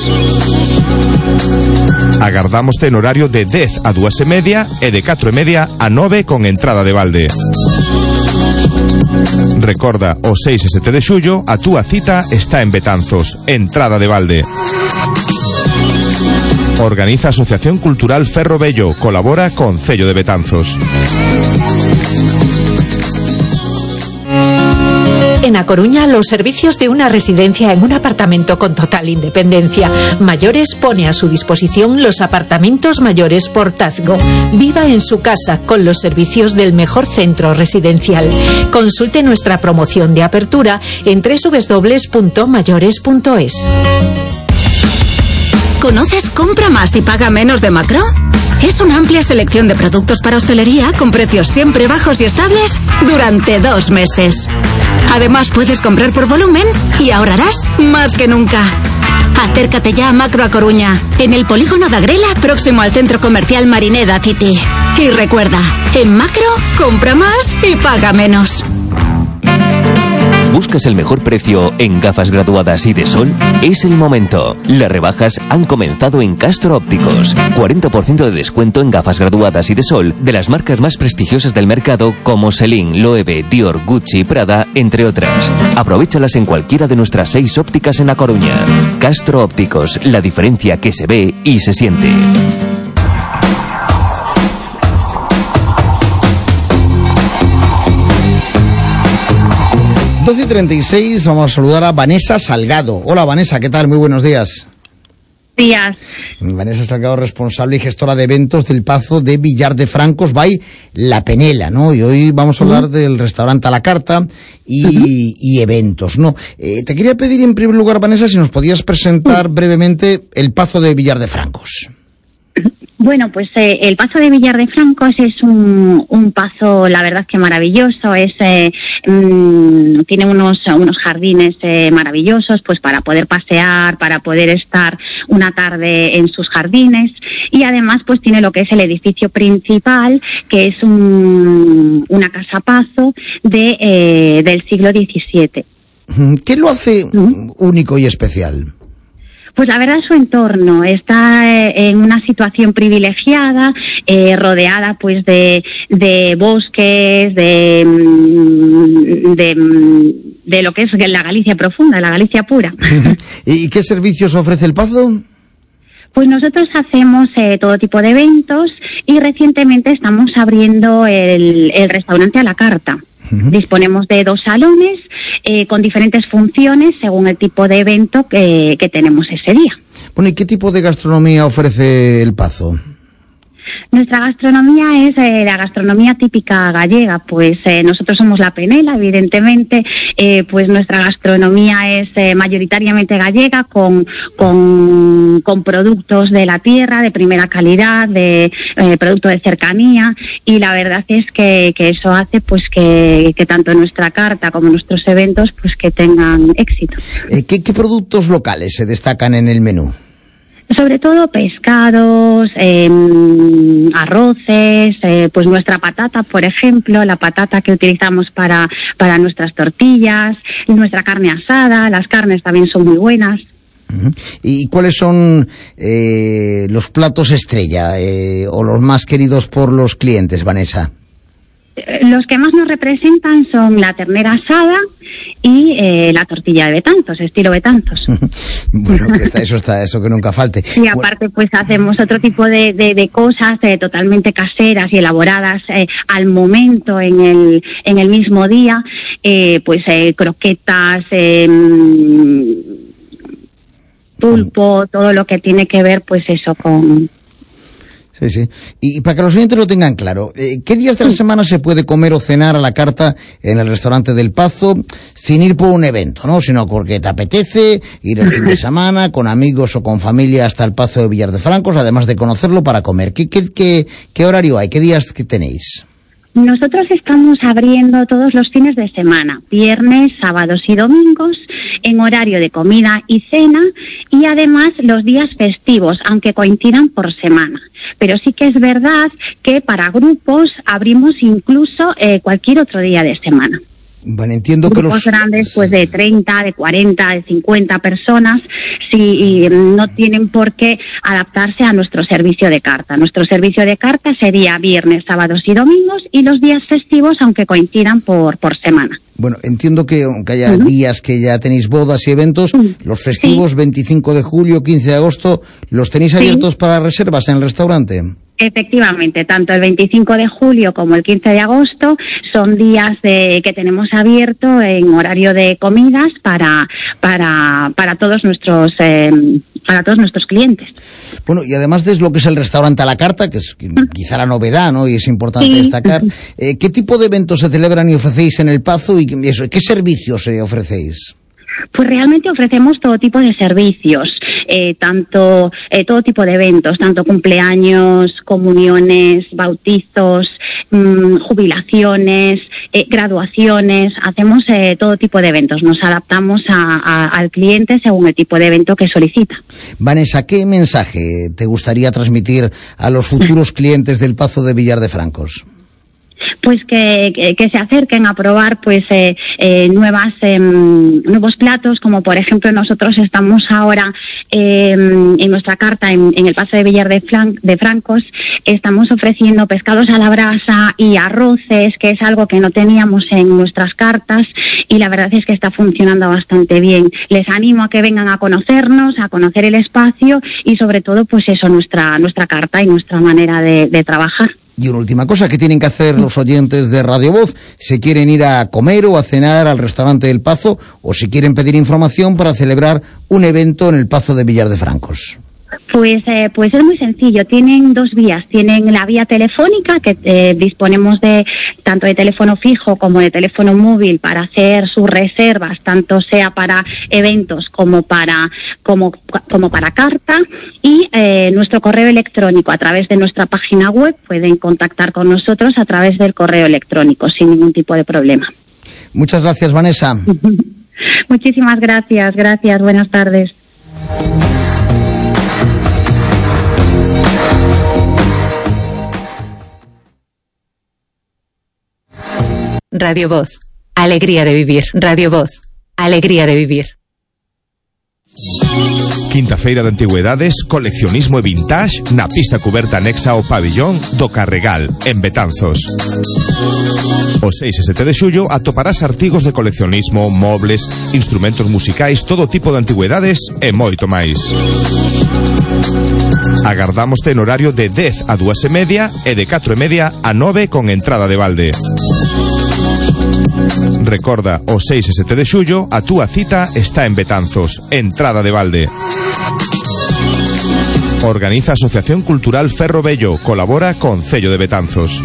Agardámoste en horario de 10 a 2:30 e de 4:30 a 9 con entrada de balde. Recorda, o 6 e 7 de xullo a túa cita está en Betanzos, entrada de balde. Organiza Asociación Cultural Ferro Bello, colabora con Cello de Betanzos. En A Coruña, los servicios de una residencia en un apartamento con total independencia. Mayores pone a su disposición los apartamentos mayores Portazgo. Viva en su casa con los servicios del mejor centro residencial. Consulte nuestra promoción de apertura en www.mayores.es. ¿Conoces Compra Más y Paga Menos de Macro? Es una amplia selección de productos para hostelería con precios siempre bajos y estables durante 2 meses. Además, puedes comprar por volumen y ahorrarás más que nunca. Acércate ya a Macro A Coruña, en el polígono de Agrela, próximo al centro comercial Marineda City. Y recuerda, en Macro, compra más y paga menos. ¿Buscas el mejor precio en gafas graduadas y de sol? Es el momento. Las rebajas han comenzado en Castro Ópticos. 40% de descuento en gafas graduadas y de sol de las marcas más prestigiosas del mercado como Celine, Loewe, Dior, Gucci, Prada, entre otras. Aprovéchalas en cualquiera de nuestras 6 ópticas en A Coruña. Castro Ópticos, la diferencia que se ve y se siente. 12:36, vamos a saludar a Vanessa Salgado. Hola Vanessa, ¿qué tal? Muy buenos días. Días. Vanessa Salgado, responsable y gestora de eventos del Pazo de Villar de Francos by La Penela, ¿no? Y hoy vamos a hablar del restaurante a la carta y eventos, ¿no? Te quería pedir en primer lugar, Vanessa, si nos podías presentar brevemente el Pazo de Villar de Francos. Bueno, pues el Pazo de Villar de Francos es un pazo, la verdad que maravilloso. Tiene unos jardines maravillosos, pues para poder pasear, para poder estar una tarde en sus jardines, y además pues tiene lo que es el edificio principal, que es una casa pazo del siglo XVII. ¿Qué lo hace único y especial? Pues la verdad, su entorno está en una situación privilegiada, rodeada pues de bosques, de lo que es la Galicia profunda, la Galicia pura. ¿Y qué servicios ofrece el Pazo? Pues nosotros hacemos todo tipo de eventos y recientemente estamos abriendo el restaurante a la carta. Disponemos de 2 salones con diferentes funciones según el tipo de evento que tenemos ese día. Bueno, ¿y qué tipo de gastronomía ofrece el Pazo? Nuestra gastronomía es la gastronomía típica gallega, pues nosotros somos La Penela, evidentemente, pues nuestra gastronomía es mayoritariamente gallega, con productos de la tierra, de primera calidad, de productos de cercanía, y la verdad es que eso hace pues que tanto nuestra carta como nuestros eventos pues que tengan éxito. ¿Qué productos locales se destacan en el menú? Sobre todo pescados, arroces, pues nuestra patata, por ejemplo, la patata que utilizamos para nuestras tortillas, nuestra carne asada, las carnes también son muy buenas. ¿Y cuáles son los platos estrella o los más queridos por los clientes, Vanessa? Los que más nos representan son la ternera asada y la tortilla de Betanzos, estilo Betanzos. Bueno, eso que nunca falte. Y aparte pues hacemos otro tipo de cosas totalmente caseras y elaboradas al momento en el mismo día, pues croquetas, pulpo, todo lo que tiene que ver pues eso con Sí, sí. Y para que los oyentes lo tengan claro, ¿qué días de la semana se puede comer o cenar a la carta en el restaurante del Pazo sin ir por un evento, ¿no? Sino porque te apetece ir el fin de semana con amigos o con familia hasta el Pazo de Villar de Francos, además de conocerlo para comer. ¿Qué horario hay? ¿Qué días que tenéis? Nosotros estamos abriendo todos los fines de semana, viernes, sábados y domingos, en horario de comida y cena, y además los días festivos, aunque coincidan por semana. Pero sí que es verdad que para grupos abrimos incluso cualquier otro día de semana. Bueno, entiendo que grupos grandes, pues de 30, de 40, de 50 personas, y no tienen por qué adaptarse a nuestro servicio de carta. Nuestro servicio de carta sería viernes, sábados y domingos, y los días festivos, aunque coincidan por semana. Bueno, entiendo que aunque haya días que ya tenéis bodas y eventos, los festivos, 25 de julio, 15 de agosto, ¿los tenéis abiertos para reservas en el restaurante? Efectivamente, tanto el 25 de julio como el 15 de agosto son días que tenemos abierto en horario de comidas para todos nuestros clientes. Bueno, y además de lo que es el restaurante a la carta, que es quizá la novedad, ¿no? Y es importante destacar, ¿qué tipo de eventos se celebran y ofrecéis en el Pazo y qué servicios ofrecéis? Pues realmente ofrecemos todo tipo de servicios, todo tipo de eventos, tanto cumpleaños, comuniones, bautizos, jubilaciones, graduaciones, hacemos todo tipo de eventos, nos adaptamos al cliente según el tipo de evento que solicita. Vanessa, ¿qué mensaje te gustaría transmitir a los futuros clientes del Pazo de Villar de Francos? Pues que se acerquen a probar pues nuevos platos, como por ejemplo nosotros estamos ahora en nuestra carta en el Pazo de Villar de Francos, estamos ofreciendo pescados a la brasa y arroces, que es algo que no teníamos en nuestras cartas, y la verdad es que está funcionando bastante bien. Les animo a que vengan a conocernos, a conocer el espacio y sobre todo pues eso, nuestra carta y nuestra manera de trabajar. Y una última cosa que tienen que hacer los oyentes de Radio Voz, si quieren ir a comer o a cenar al restaurante del Pazo, o si quieren pedir información para celebrar un evento en el Pazo de Villar de Francos. Pues es muy sencillo, tienen dos vías, tienen la vía telefónica, que disponemos de tanto de teléfono fijo como de teléfono móvil para hacer sus reservas, tanto sea para eventos como para carta, y nuestro correo electrónico a través de nuestra página web. Pueden contactar con nosotros a través del correo electrónico sin ningún tipo de problema. Muchas gracias, Vanessa. Muchísimas gracias, buenas tardes. Radio Voz, alegría de vivir. Radio Voz, alegría de vivir. Quinta Feira de Antigüedades, coleccionismo e vintage na pista coberta anexa ao pabillón do Carregal, en Betanzos. O 6 e 7 de xullo atoparás artigos de coleccionismo, mobles, instrumentos musicais, todo tipo de antigüedades e moito máis. Agardámoste en horario de 10 a 2:30 e de 4:30 a 9 con entrada de balde. Recorda, o 6 e 7 de xullo a túa cita está en Betanzos, entrada de balde. Organiza Asociación Cultural Ferro Bello, colabora con Cello de Betanzos.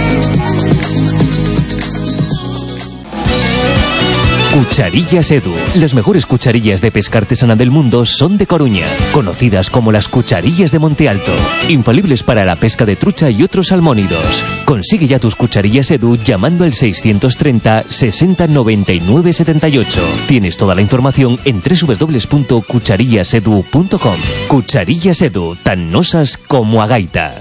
Cucharillas Edu. Las mejores cucharillas de pesca artesana del mundo son de Coruña, conocidas como las cucharillas de Monte Alto, infalibles para la pesca de trucha y otros salmónidos. Consigue ya tus cucharillas Edu llamando al 630 60 99 78. Tienes toda la información en www.cucharillasedu.com. Cucharillas Edu, tan nosas como a gaita.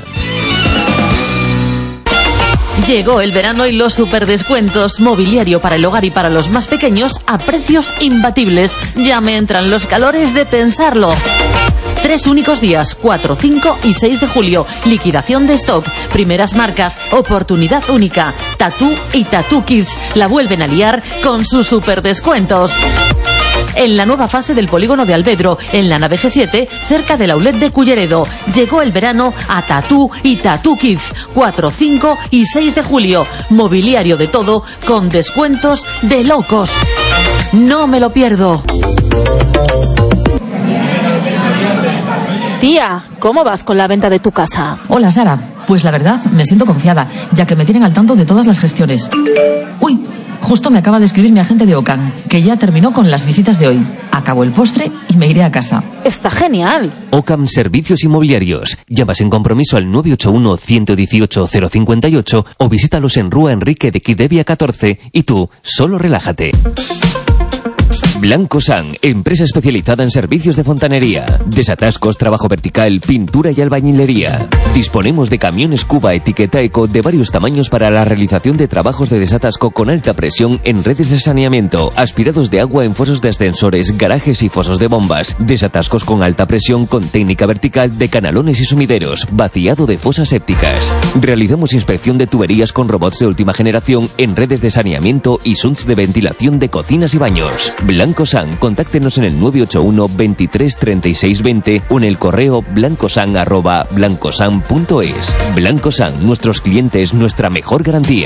Llegó el verano y los superdescuentos. Mobiliario para el hogar y para los más pequeños a precios imbatibles. Ya me entran los calores de pensarlo. 3 únicos días, 4, 5 y 6 de julio. Liquidación de stock, primeras marcas, oportunidad única. Tatú y Tatú Kids la vuelven a liar con sus superdescuentos. En la nueva fase del polígono de Albedro, en la nave G7, cerca del outlet de Culleredo. Llegó el verano a Tatú y Tatú Kids, 4, 5 y 6 de julio. Mobiliario de todo, con descuentos de locos. No me lo pierdo. Tía, ¿cómo vas con la venta de tu casa? Hola, Sara. Pues la verdad, me siento confiada, ya que me tienen al tanto de todas las gestiones. Uy, justo me acaba de escribir mi agente de Ocan, que ya terminó con las visitas de hoy. Acabo el postre y me iré a casa. Está genial. Ocam Servicios Inmobiliarios. Llamas en compromiso al 981-118-058 o visítalos en Rúa Enrique de Quidevia 14 y tú, solo relájate. Blanco San, empresa especializada en servicios de fontanería, desatascos, trabajo vertical, pintura y albañilería. Disponemos de camiones Cuba etiqueta eco de varios tamaños para la realización de trabajos de desatasco con alta presión en redes de saneamiento, aspirados de agua en fosos de ascensores, garajes y fosos de bombas, desatascos con alta presión con técnica vertical de canalones y sumideros, vaciado de fosas sépticas. Realizamos inspección de tuberías con robots de última generación en redes de saneamiento y sunts de ventilación de cocinas y baños. Blanco San, contáctenos en el 981 23 36 20 o en el correo blancosan@blancosan.es. Blanco San, nuestros clientes, nuestra mejor garantía.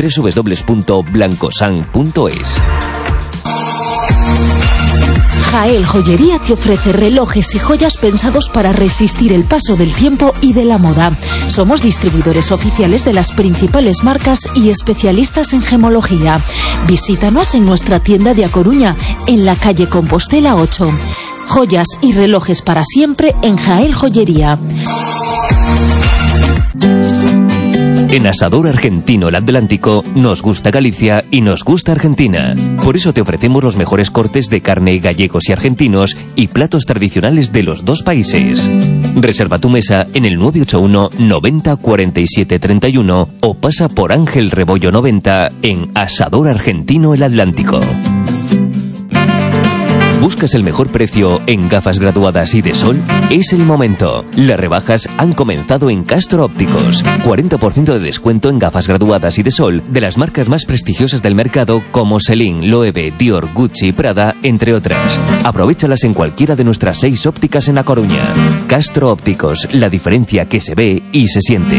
www.blancosan.es. Jael Joyería te ofrece relojes y joyas pensados para resistir el paso del tiempo y de la moda. Somos distribuidores oficiales de las principales marcas y especialistas en gemología. Visítanos en nuestra tienda de A Coruña, en la calle Compostela 8. Joyas y relojes para siempre en Jael Joyería. En Asador Argentino El Atlántico nos gusta Galicia y nos gusta Argentina. Por eso te ofrecemos los mejores cortes de carne gallegos y argentinos y platos tradicionales de los dos países. Reserva tu mesa en el 981 90 47 31 o pasa por Ángel Rebollo 90 en Asador Argentino El Atlántico. ¿Buscas el mejor precio en gafas graduadas y de sol? Es el momento. Las rebajas han comenzado en Castro Ópticos. 40% de descuento en gafas graduadas y de sol de las marcas más prestigiosas del mercado como Celine, Loewe, Dior, Gucci, Prada, entre otras. Aprovéchalas en cualquiera de nuestras 6 ópticas en A Coruña. Castro Ópticos, la diferencia que se ve y se siente.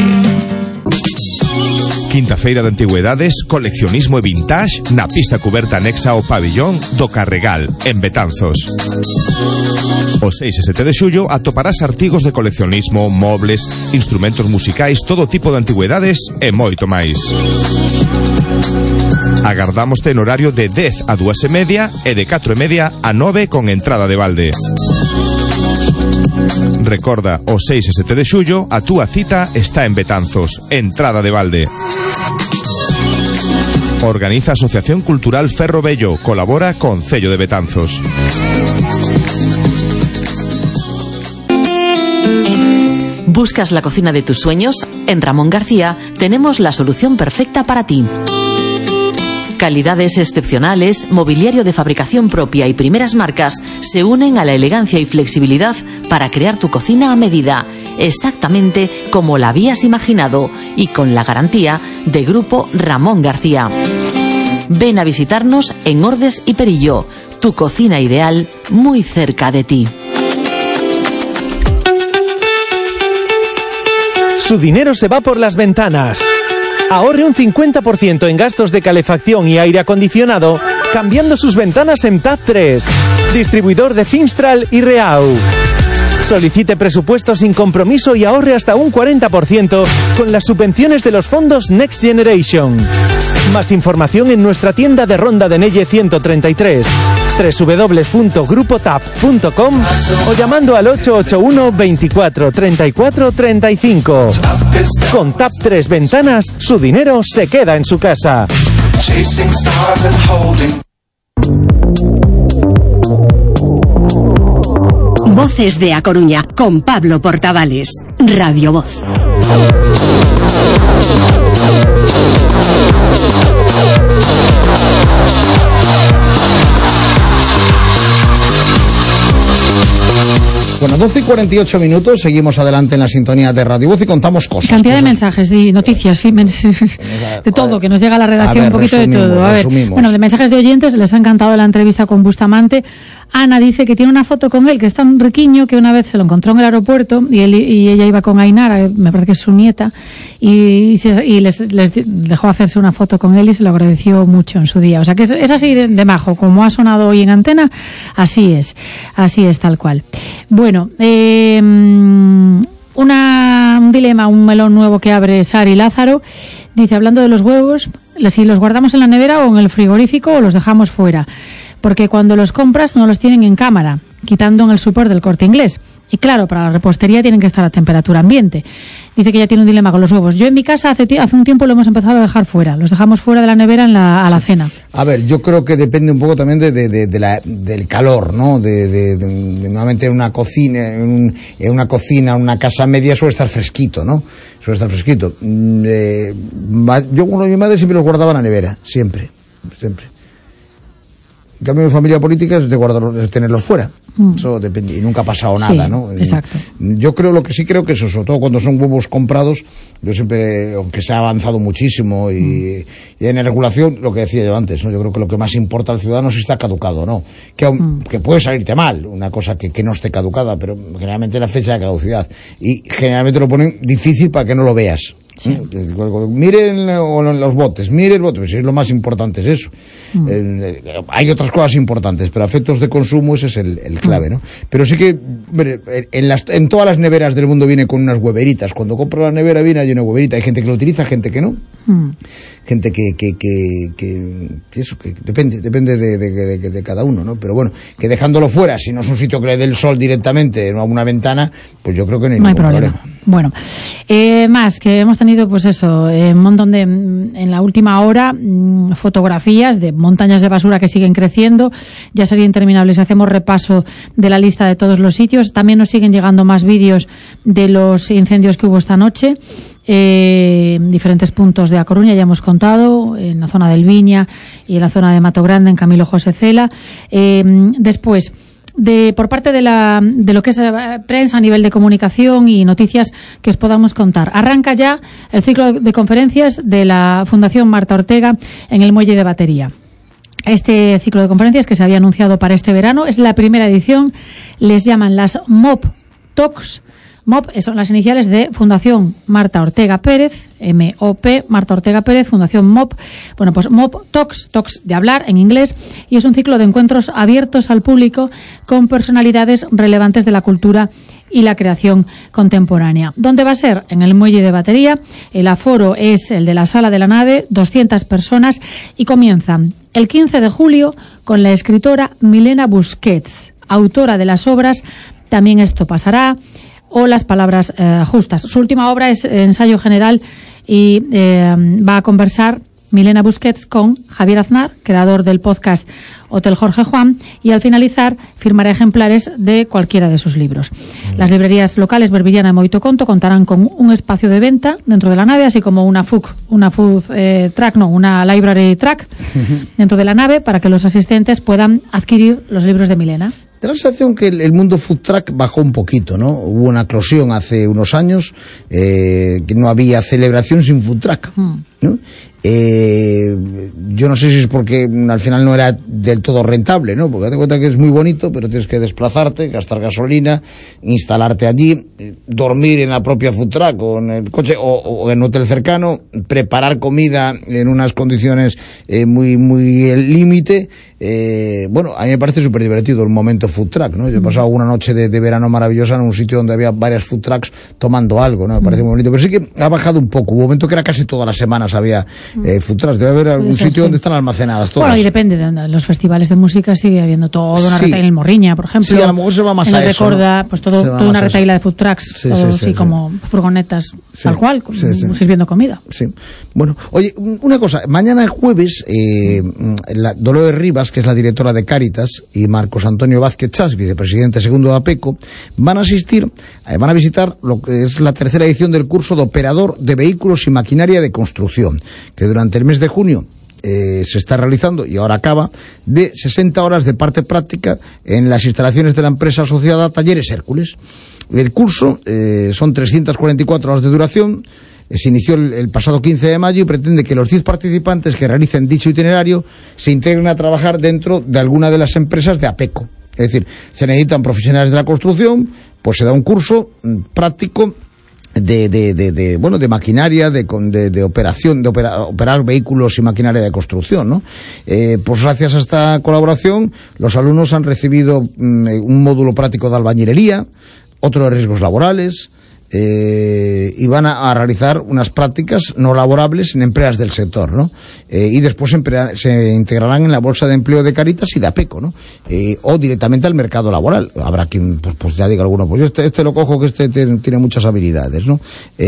Quinta Feira de Antigüedades, Coleccionismo e Vintage na pista cuberta anexa ao pabillón do Carregal, en Betanzos. O 6 e 7 de xullo atoparás artigos de coleccionismo, mobles, instrumentos musicais, todo tipo de antigüedades e moito máis. Agardámoste en horario de 10 a 2:30 e de 4:30 a 9 con entrada de balde. Recorda, o 6 e 7 de xullo a túa cita está en Betanzos, entrada de balde. Organiza Asociación Cultural Ferro Bello, colabora con Cello de Betanzos. ¿Buscas la cocina de tus sueños? En Ramón García tenemos la solución perfecta para ti. Calidades excepcionales, mobiliario de fabricación propia y primeras marcas se unen a la elegancia y flexibilidad para crear tu cocina a medida, exactamente como la habías imaginado y con la garantía de Grupo Ramón García. Ven a visitarnos en Ordes y Perillo, tu cocina ideal muy cerca de ti. Su dinero se va por las ventanas. Ahorre un 50% en gastos de calefacción y aire acondicionado cambiando sus ventanas en TAP 3, distribuidor de Finstral y Reau. Solicite presupuesto sin compromiso y ahorre hasta un 40% con las subvenciones de los fondos Next Generation. Más información en nuestra tienda de Ronda de Nelle 133, www.grupotap.com o llamando al 881 24 34 35. Con TAP 3 Ventanas, su dinero se queda en su casa. Voces de A Coruña, con Pablo Portavales. Radio Voz. Bueno, 12 y 48 minutos, seguimos adelante en la sintonía de Radio Voz y contamos cosas. Cantidad de mensajes, de noticias, sí, de todo, que nos llega a la redacción, un poquito de todo. A ver, bueno, de mensajes de oyentes, les ha encantado la entrevista con Bustamante. Ana dice que tiene una foto con él, que es tan riquiño que una vez se lo encontró en el aeropuerto y ella iba con Ainara, me parece que es su nieta, y les dejó hacerse una foto con él y se lo agradeció mucho en su día. O sea que es así de majo, como ha sonado hoy en antena, así es tal cual. Bueno, un dilema, un melón nuevo que abre Sari Lázaro. Dice, hablando de los huevos, si los guardamos en la nevera o en el frigorífico o los dejamos fuera. Porque cuando los compras no los tienen en cámara, quitando en el súper del Corte Inglés. Y claro, para la repostería tienen que estar a temperatura ambiente. Dice que ya tiene un dilema con los huevos. Yo en mi casa hace un tiempo lo hemos empezado a dejar fuera. Los dejamos fuera de la nevera a la cena. A ver, yo creo que depende un poco también del calor, ¿no? Normalmente en una cocina, en una casa media suele estar fresquito, ¿no? Yo con mi madre siempre los guardaba en la nevera, siempre. En cambio, mi familia política es de tenerlos fuera. Eso depende, y nunca ha pasado nada, ¿no? Exacto. Yo creo, lo que sí creo que eso, sobre todo cuando son huevos comprados, yo siempre, aunque se ha avanzado muchísimo y en la regulación, lo que decía yo antes, ¿no? Yo creo que lo que más importa al ciudadano es si está caducado, ¿no? Que puede salirte mal, una cosa que no esté caducada, pero generalmente la fecha de caducidad. Y generalmente lo ponen difícil para que no lo veas. Sí. Miren los botes, pues lo más importante es eso. Hay otras cosas importantes, pero a efectos de consumo ese es el clave, ¿no? Pero sí que en todas las neveras del mundo viene con unas hueveritas. Cuando compro la nevera viene, hay una hueverita. Hay gente que lo utiliza, gente que no. Gente que eso, que depende de cada uno, ¿no? Pero bueno, que dejándolo fuera, si no es un sitio que le dé el sol directamente en alguna ventana, pues yo creo que no hay ningún problema. Bueno, más que hemos tenido, pues eso, un montón en la última hora, fotografías de montañas de basura que siguen creciendo. Ya sería interminable si hacemos repaso de la lista de todos los sitios. También nos siguen llegando más vídeos de los incendios que hubo esta noche. Diferentes puntos de A Coruña, ya hemos contado, en la zona del Viña y en la zona de Mato Grande, en Camilo José Cela. Después, por parte de lo que es prensa a nivel de comunicación y noticias que os podamos contar. Arranca ya el ciclo de conferencias de la Fundación Marta Ortega en el Muelle de Batería. Este ciclo de conferencias que se había anunciado para este verano es la primera edición, les llaman las MOP Talks. MOP son las iniciales de Fundación Marta Ortega Pérez, M-O-P, Marta Ortega Pérez, Fundación MOP. Bueno, pues MOP Talks de hablar en inglés, y es un ciclo de encuentros abiertos al público con personalidades relevantes de la cultura y la creación contemporánea. ¿Dónde va a ser? En el Muelle de Batería. El aforo es el de la sala de la nave, 200 personas, y comienzan el 15 de julio con la escritora Milena Busquets, autora de las obras También esto pasará o Las palabras justas. Su última obra es Ensayo general, y va a conversar Milena Busquets con Javier Aznar, creador del podcast Hotel Jorge Juan, y al finalizar firmará ejemplares de cualquiera de sus libros. Las librerías locales Berbillana y Moito Conto contarán con un espacio de venta dentro de la nave, así como una library track dentro de la nave, para que los asistentes puedan adquirir los libros de Milena. Da la sensación que el mundo food truck bajó un poquito, ¿no? Hubo una eclosión hace unos años, que no había celebración sin food truck, ¿no? Yo no sé si es porque al final no era del todo rentable, ¿no? Porque date cuenta que es muy bonito, pero tienes que desplazarte, gastar gasolina, instalarte allí, dormir en la propia food truck o en el coche o en un hotel cercano, preparar comida en unas condiciones muy límite. Bueno, a mí me parece súper divertido el momento food truck, ¿no? Yo he pasado una noche de verano maravillosa en un sitio donde había varias food trucks tomando algo, ¿no? Me parece muy bonito, pero sí que ha bajado un poco. Hubo un momento que era casi todas las semanas había food trucks. Debe haber algún sitio donde están almacenadas todas. Bueno, y depende de los festivales de música, sigue habiendo toda una retaila en el Morriña, por ejemplo. Sí, a lo mejor se va más a eso, ¿no? Pues toda una retaila de food trucks, como furgonetas, tal cual, sirviendo comida. Sí. Bueno, oye, una cosa, mañana jueves, Dolores Rivas, que es la directora de Cáritas, y Marcos Antonio Vázquez Chas, vicepresidente segundo de APECO, van a visitar lo que es la tercera edición del curso de operador de vehículos y maquinaria de construcción, que durante el mes de junio se está realizando, y ahora acaba, de 60 horas de parte práctica en las instalaciones de la empresa asociada Talleres Hércules. El curso son 344 horas de duración. Se inició el pasado 15 de mayo y pretende que los 10 participantes que realicen dicho itinerario se integren a trabajar dentro de alguna de las empresas de APECO. Es decir, se necesitan profesionales de la construcción, pues se da un curso práctico de maquinaria, de operación, de operar vehículos y maquinaria de construcción, ¿no? Pues gracias a esta colaboración, los alumnos han recibido un módulo práctico de albañilería, otro de riesgos laborales, y van a realizar unas prácticas no laborables en empresas del sector, ¿no? Y después se integrarán en la bolsa de empleo de Cáritas y de APECO, ¿no? O directamente al mercado laboral. Habrá quien pues ya diga alguno, pues este lo cojo, que este tiene muchas habilidades, ¿no?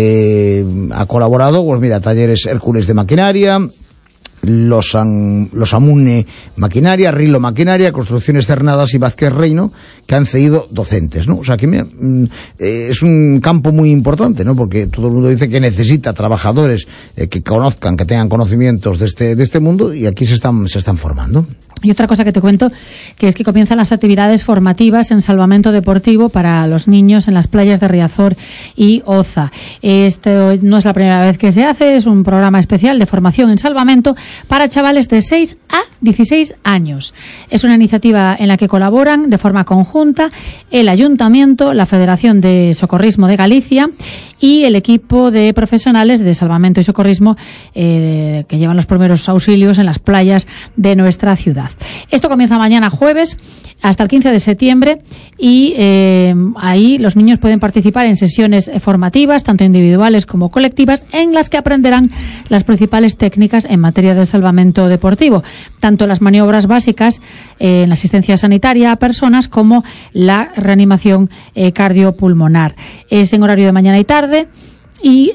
Ha colaborado, pues mira, Talleres Hércules de Maquinaria, los Amune Maquinaria, Rilo Maquinaria, Construcciones Cernadas y Vázquez Reino, que han cedido docentes, ¿no? O sea, que mira, es un campo muy importante, ¿no? Porque todo el mundo dice que necesita trabajadores que conozcan, que tengan conocimientos de este mundo, y aquí se están formando. Y otra cosa que te cuento, que es que comienzan las actividades formativas en salvamento deportivo para los niños en las playas de Riazor y Oza. Esto no es la primera vez que se hace, es un programa especial de formación en salvamento para chavales de 6 a 16 años. Es una iniciativa en la que colaboran de forma conjunta el Ayuntamiento, la Federación de Socorrismo de Galicia y el equipo de profesionales de salvamento y socorrismo que llevan los primeros auxilios en las playas de nuestra ciudad. Esto comienza mañana jueves hasta el 15 de septiembre y ahí los niños pueden participar en sesiones formativas, tanto individuales como colectivas, en las que aprenderán las principales técnicas en materia de salvamento deportivo, tanto las maniobras básicas en la asistencia sanitaria a personas como la reanimación cardiopulmonar. Es en horario de mañana y tarde. Y,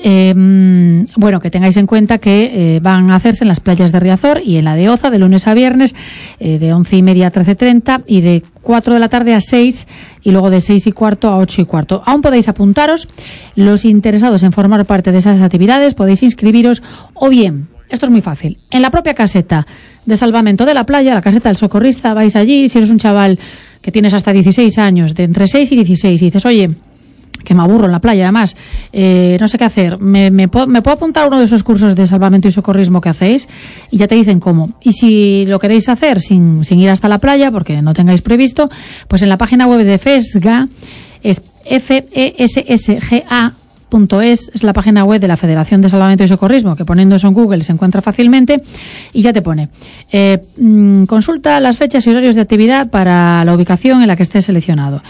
que tengáis en cuenta que van a hacerse en las playas de Riazor y en la de Oza de lunes a viernes, de 11:30 a 13:30 y de 4 de la tarde a 6 y luego de 6:15 a 8:15. Aún podéis apuntaros. Los interesados en formar parte de esas actividades podéis inscribiros o bien, esto es muy fácil, en la propia caseta de salvamento de la playa, la caseta del socorrista, vais allí, si eres un chaval que tienes hasta 16 años, de entre 6 y 16, y dices, oye, que me aburro en la playa, además, no sé qué hacer, ¿me puedo apuntar a uno de esos cursos de salvamento y socorrismo que hacéis? Y ya te dicen cómo. Y si lo queréis hacer sin ir hasta la playa, porque no tengáis previsto, pues en la página web de FESGA, es FESSGA.es, es la página web de la Federación de Salvamento y Socorrismo, que poniendo eso en Google se encuentra fácilmente, y ya te pone consulta las fechas y horarios de actividad para la ubicación en la que estés seleccionado.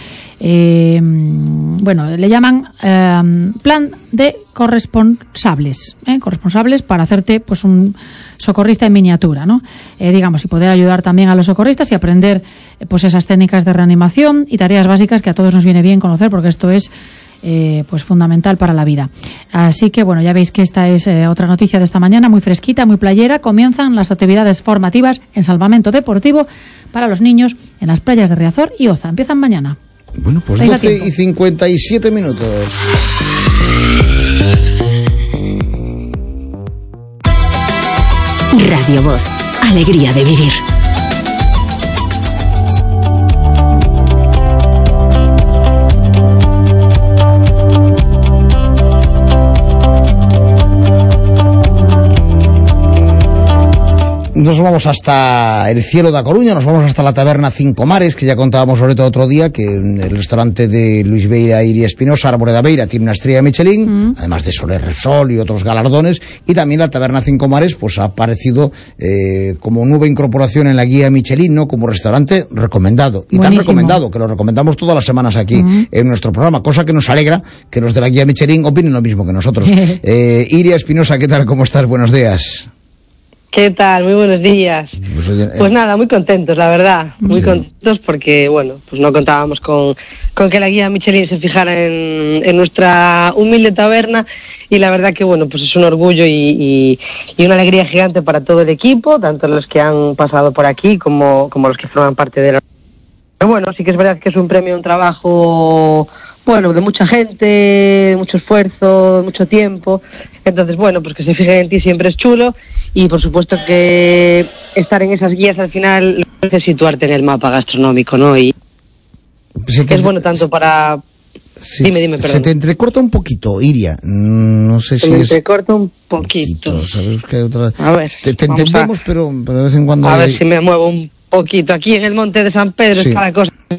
Le llaman plan de corresponsables para hacerte pues un socorrista en miniatura, ¿no? Y poder ayudar también a los socorristas y aprender pues esas técnicas de reanimación y tareas básicas que a todos nos viene bien conocer, porque esto es pues fundamental para la vida. Así que ya veis que esta es otra noticia de esta mañana, muy fresquita, muy playera. Comienzan las actividades formativas en salvamento deportivo para los niños en las playas de Riazor y Oza. Empiezan mañana. Bueno, pues 12:57 minutos. Radio Voz, alegría de vivir. Nos vamos hasta el cielo da Coruña, nos vamos hasta la taberna Cinco Mares, que ya contábamos sobre todo otro día, que el restaurante de Luis Beira e Iria Espinosa, Árbore da Beira, tiene una estrella de Michelin, además de Soler Repsol y otros galardones, y también la taberna Cinco Mares pues ha aparecido como nueva incorporación en la guía Michelin, ¿no? Como restaurante recomendado, y tan recomendado que lo recomendamos todas las semanas aquí en nuestro programa, cosa que nos alegra que los de la guía Michelin opinen lo mismo que nosotros. Iria Espinosa, ¿qué tal? ¿Cómo estás? Buenos días. ¿Qué tal? Muy buenos días. Pues nada, muy contentos, la verdad. Muy contentos porque, pues no contábamos con que la guía Michelin se fijara en nuestra humilde taberna, y la verdad que, pues es un orgullo y una alegría gigante para todo el equipo, tanto los que han pasado por aquí como los que forman parte de la... Pero sí que es verdad que es un premio, un trabajo... de mucha gente, mucho esfuerzo, mucho tiempo. Entonces, pues que se fijen en ti siempre es chulo, y por supuesto que estar en esas guías al final es situarte en el mapa gastronómico, ¿no? Y es bueno tanto para... Sí, dime, perdón. Se te entrecorta un poquito, Iria. No sé si se me entrecorta un poquito. ¿Sabes que otra... A ver, te entendemos, pero de vez en cuando... A ver si me muevo un poquito. Aquí en el Monte de San Pedro está la cosa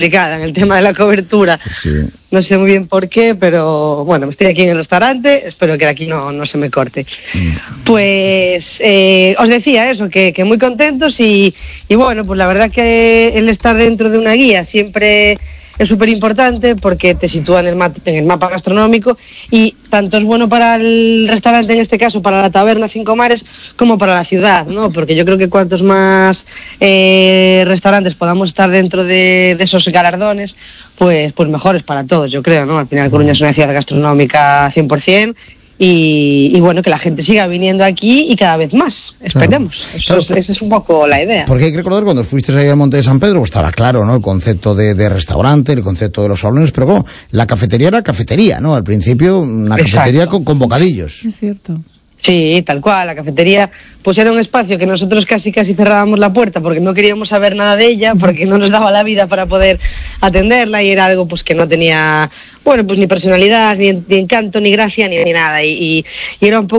complicada en el tema de la cobertura. Sí. No sé muy bien por qué, pero bueno, estoy aquí en el restaurante, espero que de aquí no se me corte. Pues os decía eso, que muy contentos y bueno, pues la verdad que el estar dentro de una guía siempre es súper importante porque te sitúa en el mapa gastronómico y tanto es bueno para el restaurante, en este caso para la taberna Cinco Mares, como para la ciudad, ¿no? Porque yo creo que cuantos más restaurantes podamos estar dentro de esos galardones, pues mejores para todos, yo creo, ¿no? Al final Coruña es una ciudad gastronómica 100%. Y bueno, que la gente siga viniendo aquí y cada vez más, esperemos. Claro. Esa es un poco la idea. Porque hay que recordar, cuando fuiste ahí al Monte de San Pedro, pues estaba claro, ¿no? El concepto de restaurante, el concepto de los salones, pero bueno, la cafetería era cafetería, ¿no? Al principio, una cafetería con bocadillos. Es cierto. Sí, tal cual, la cafetería pues era un espacio que nosotros casi cerrábamos la puerta porque no queríamos saber nada de ella, porque no nos daba la vida para poder atenderla y era algo pues que no tenía, bueno, pues ni personalidad, ni encanto, ni gracia, ni nada y era un poco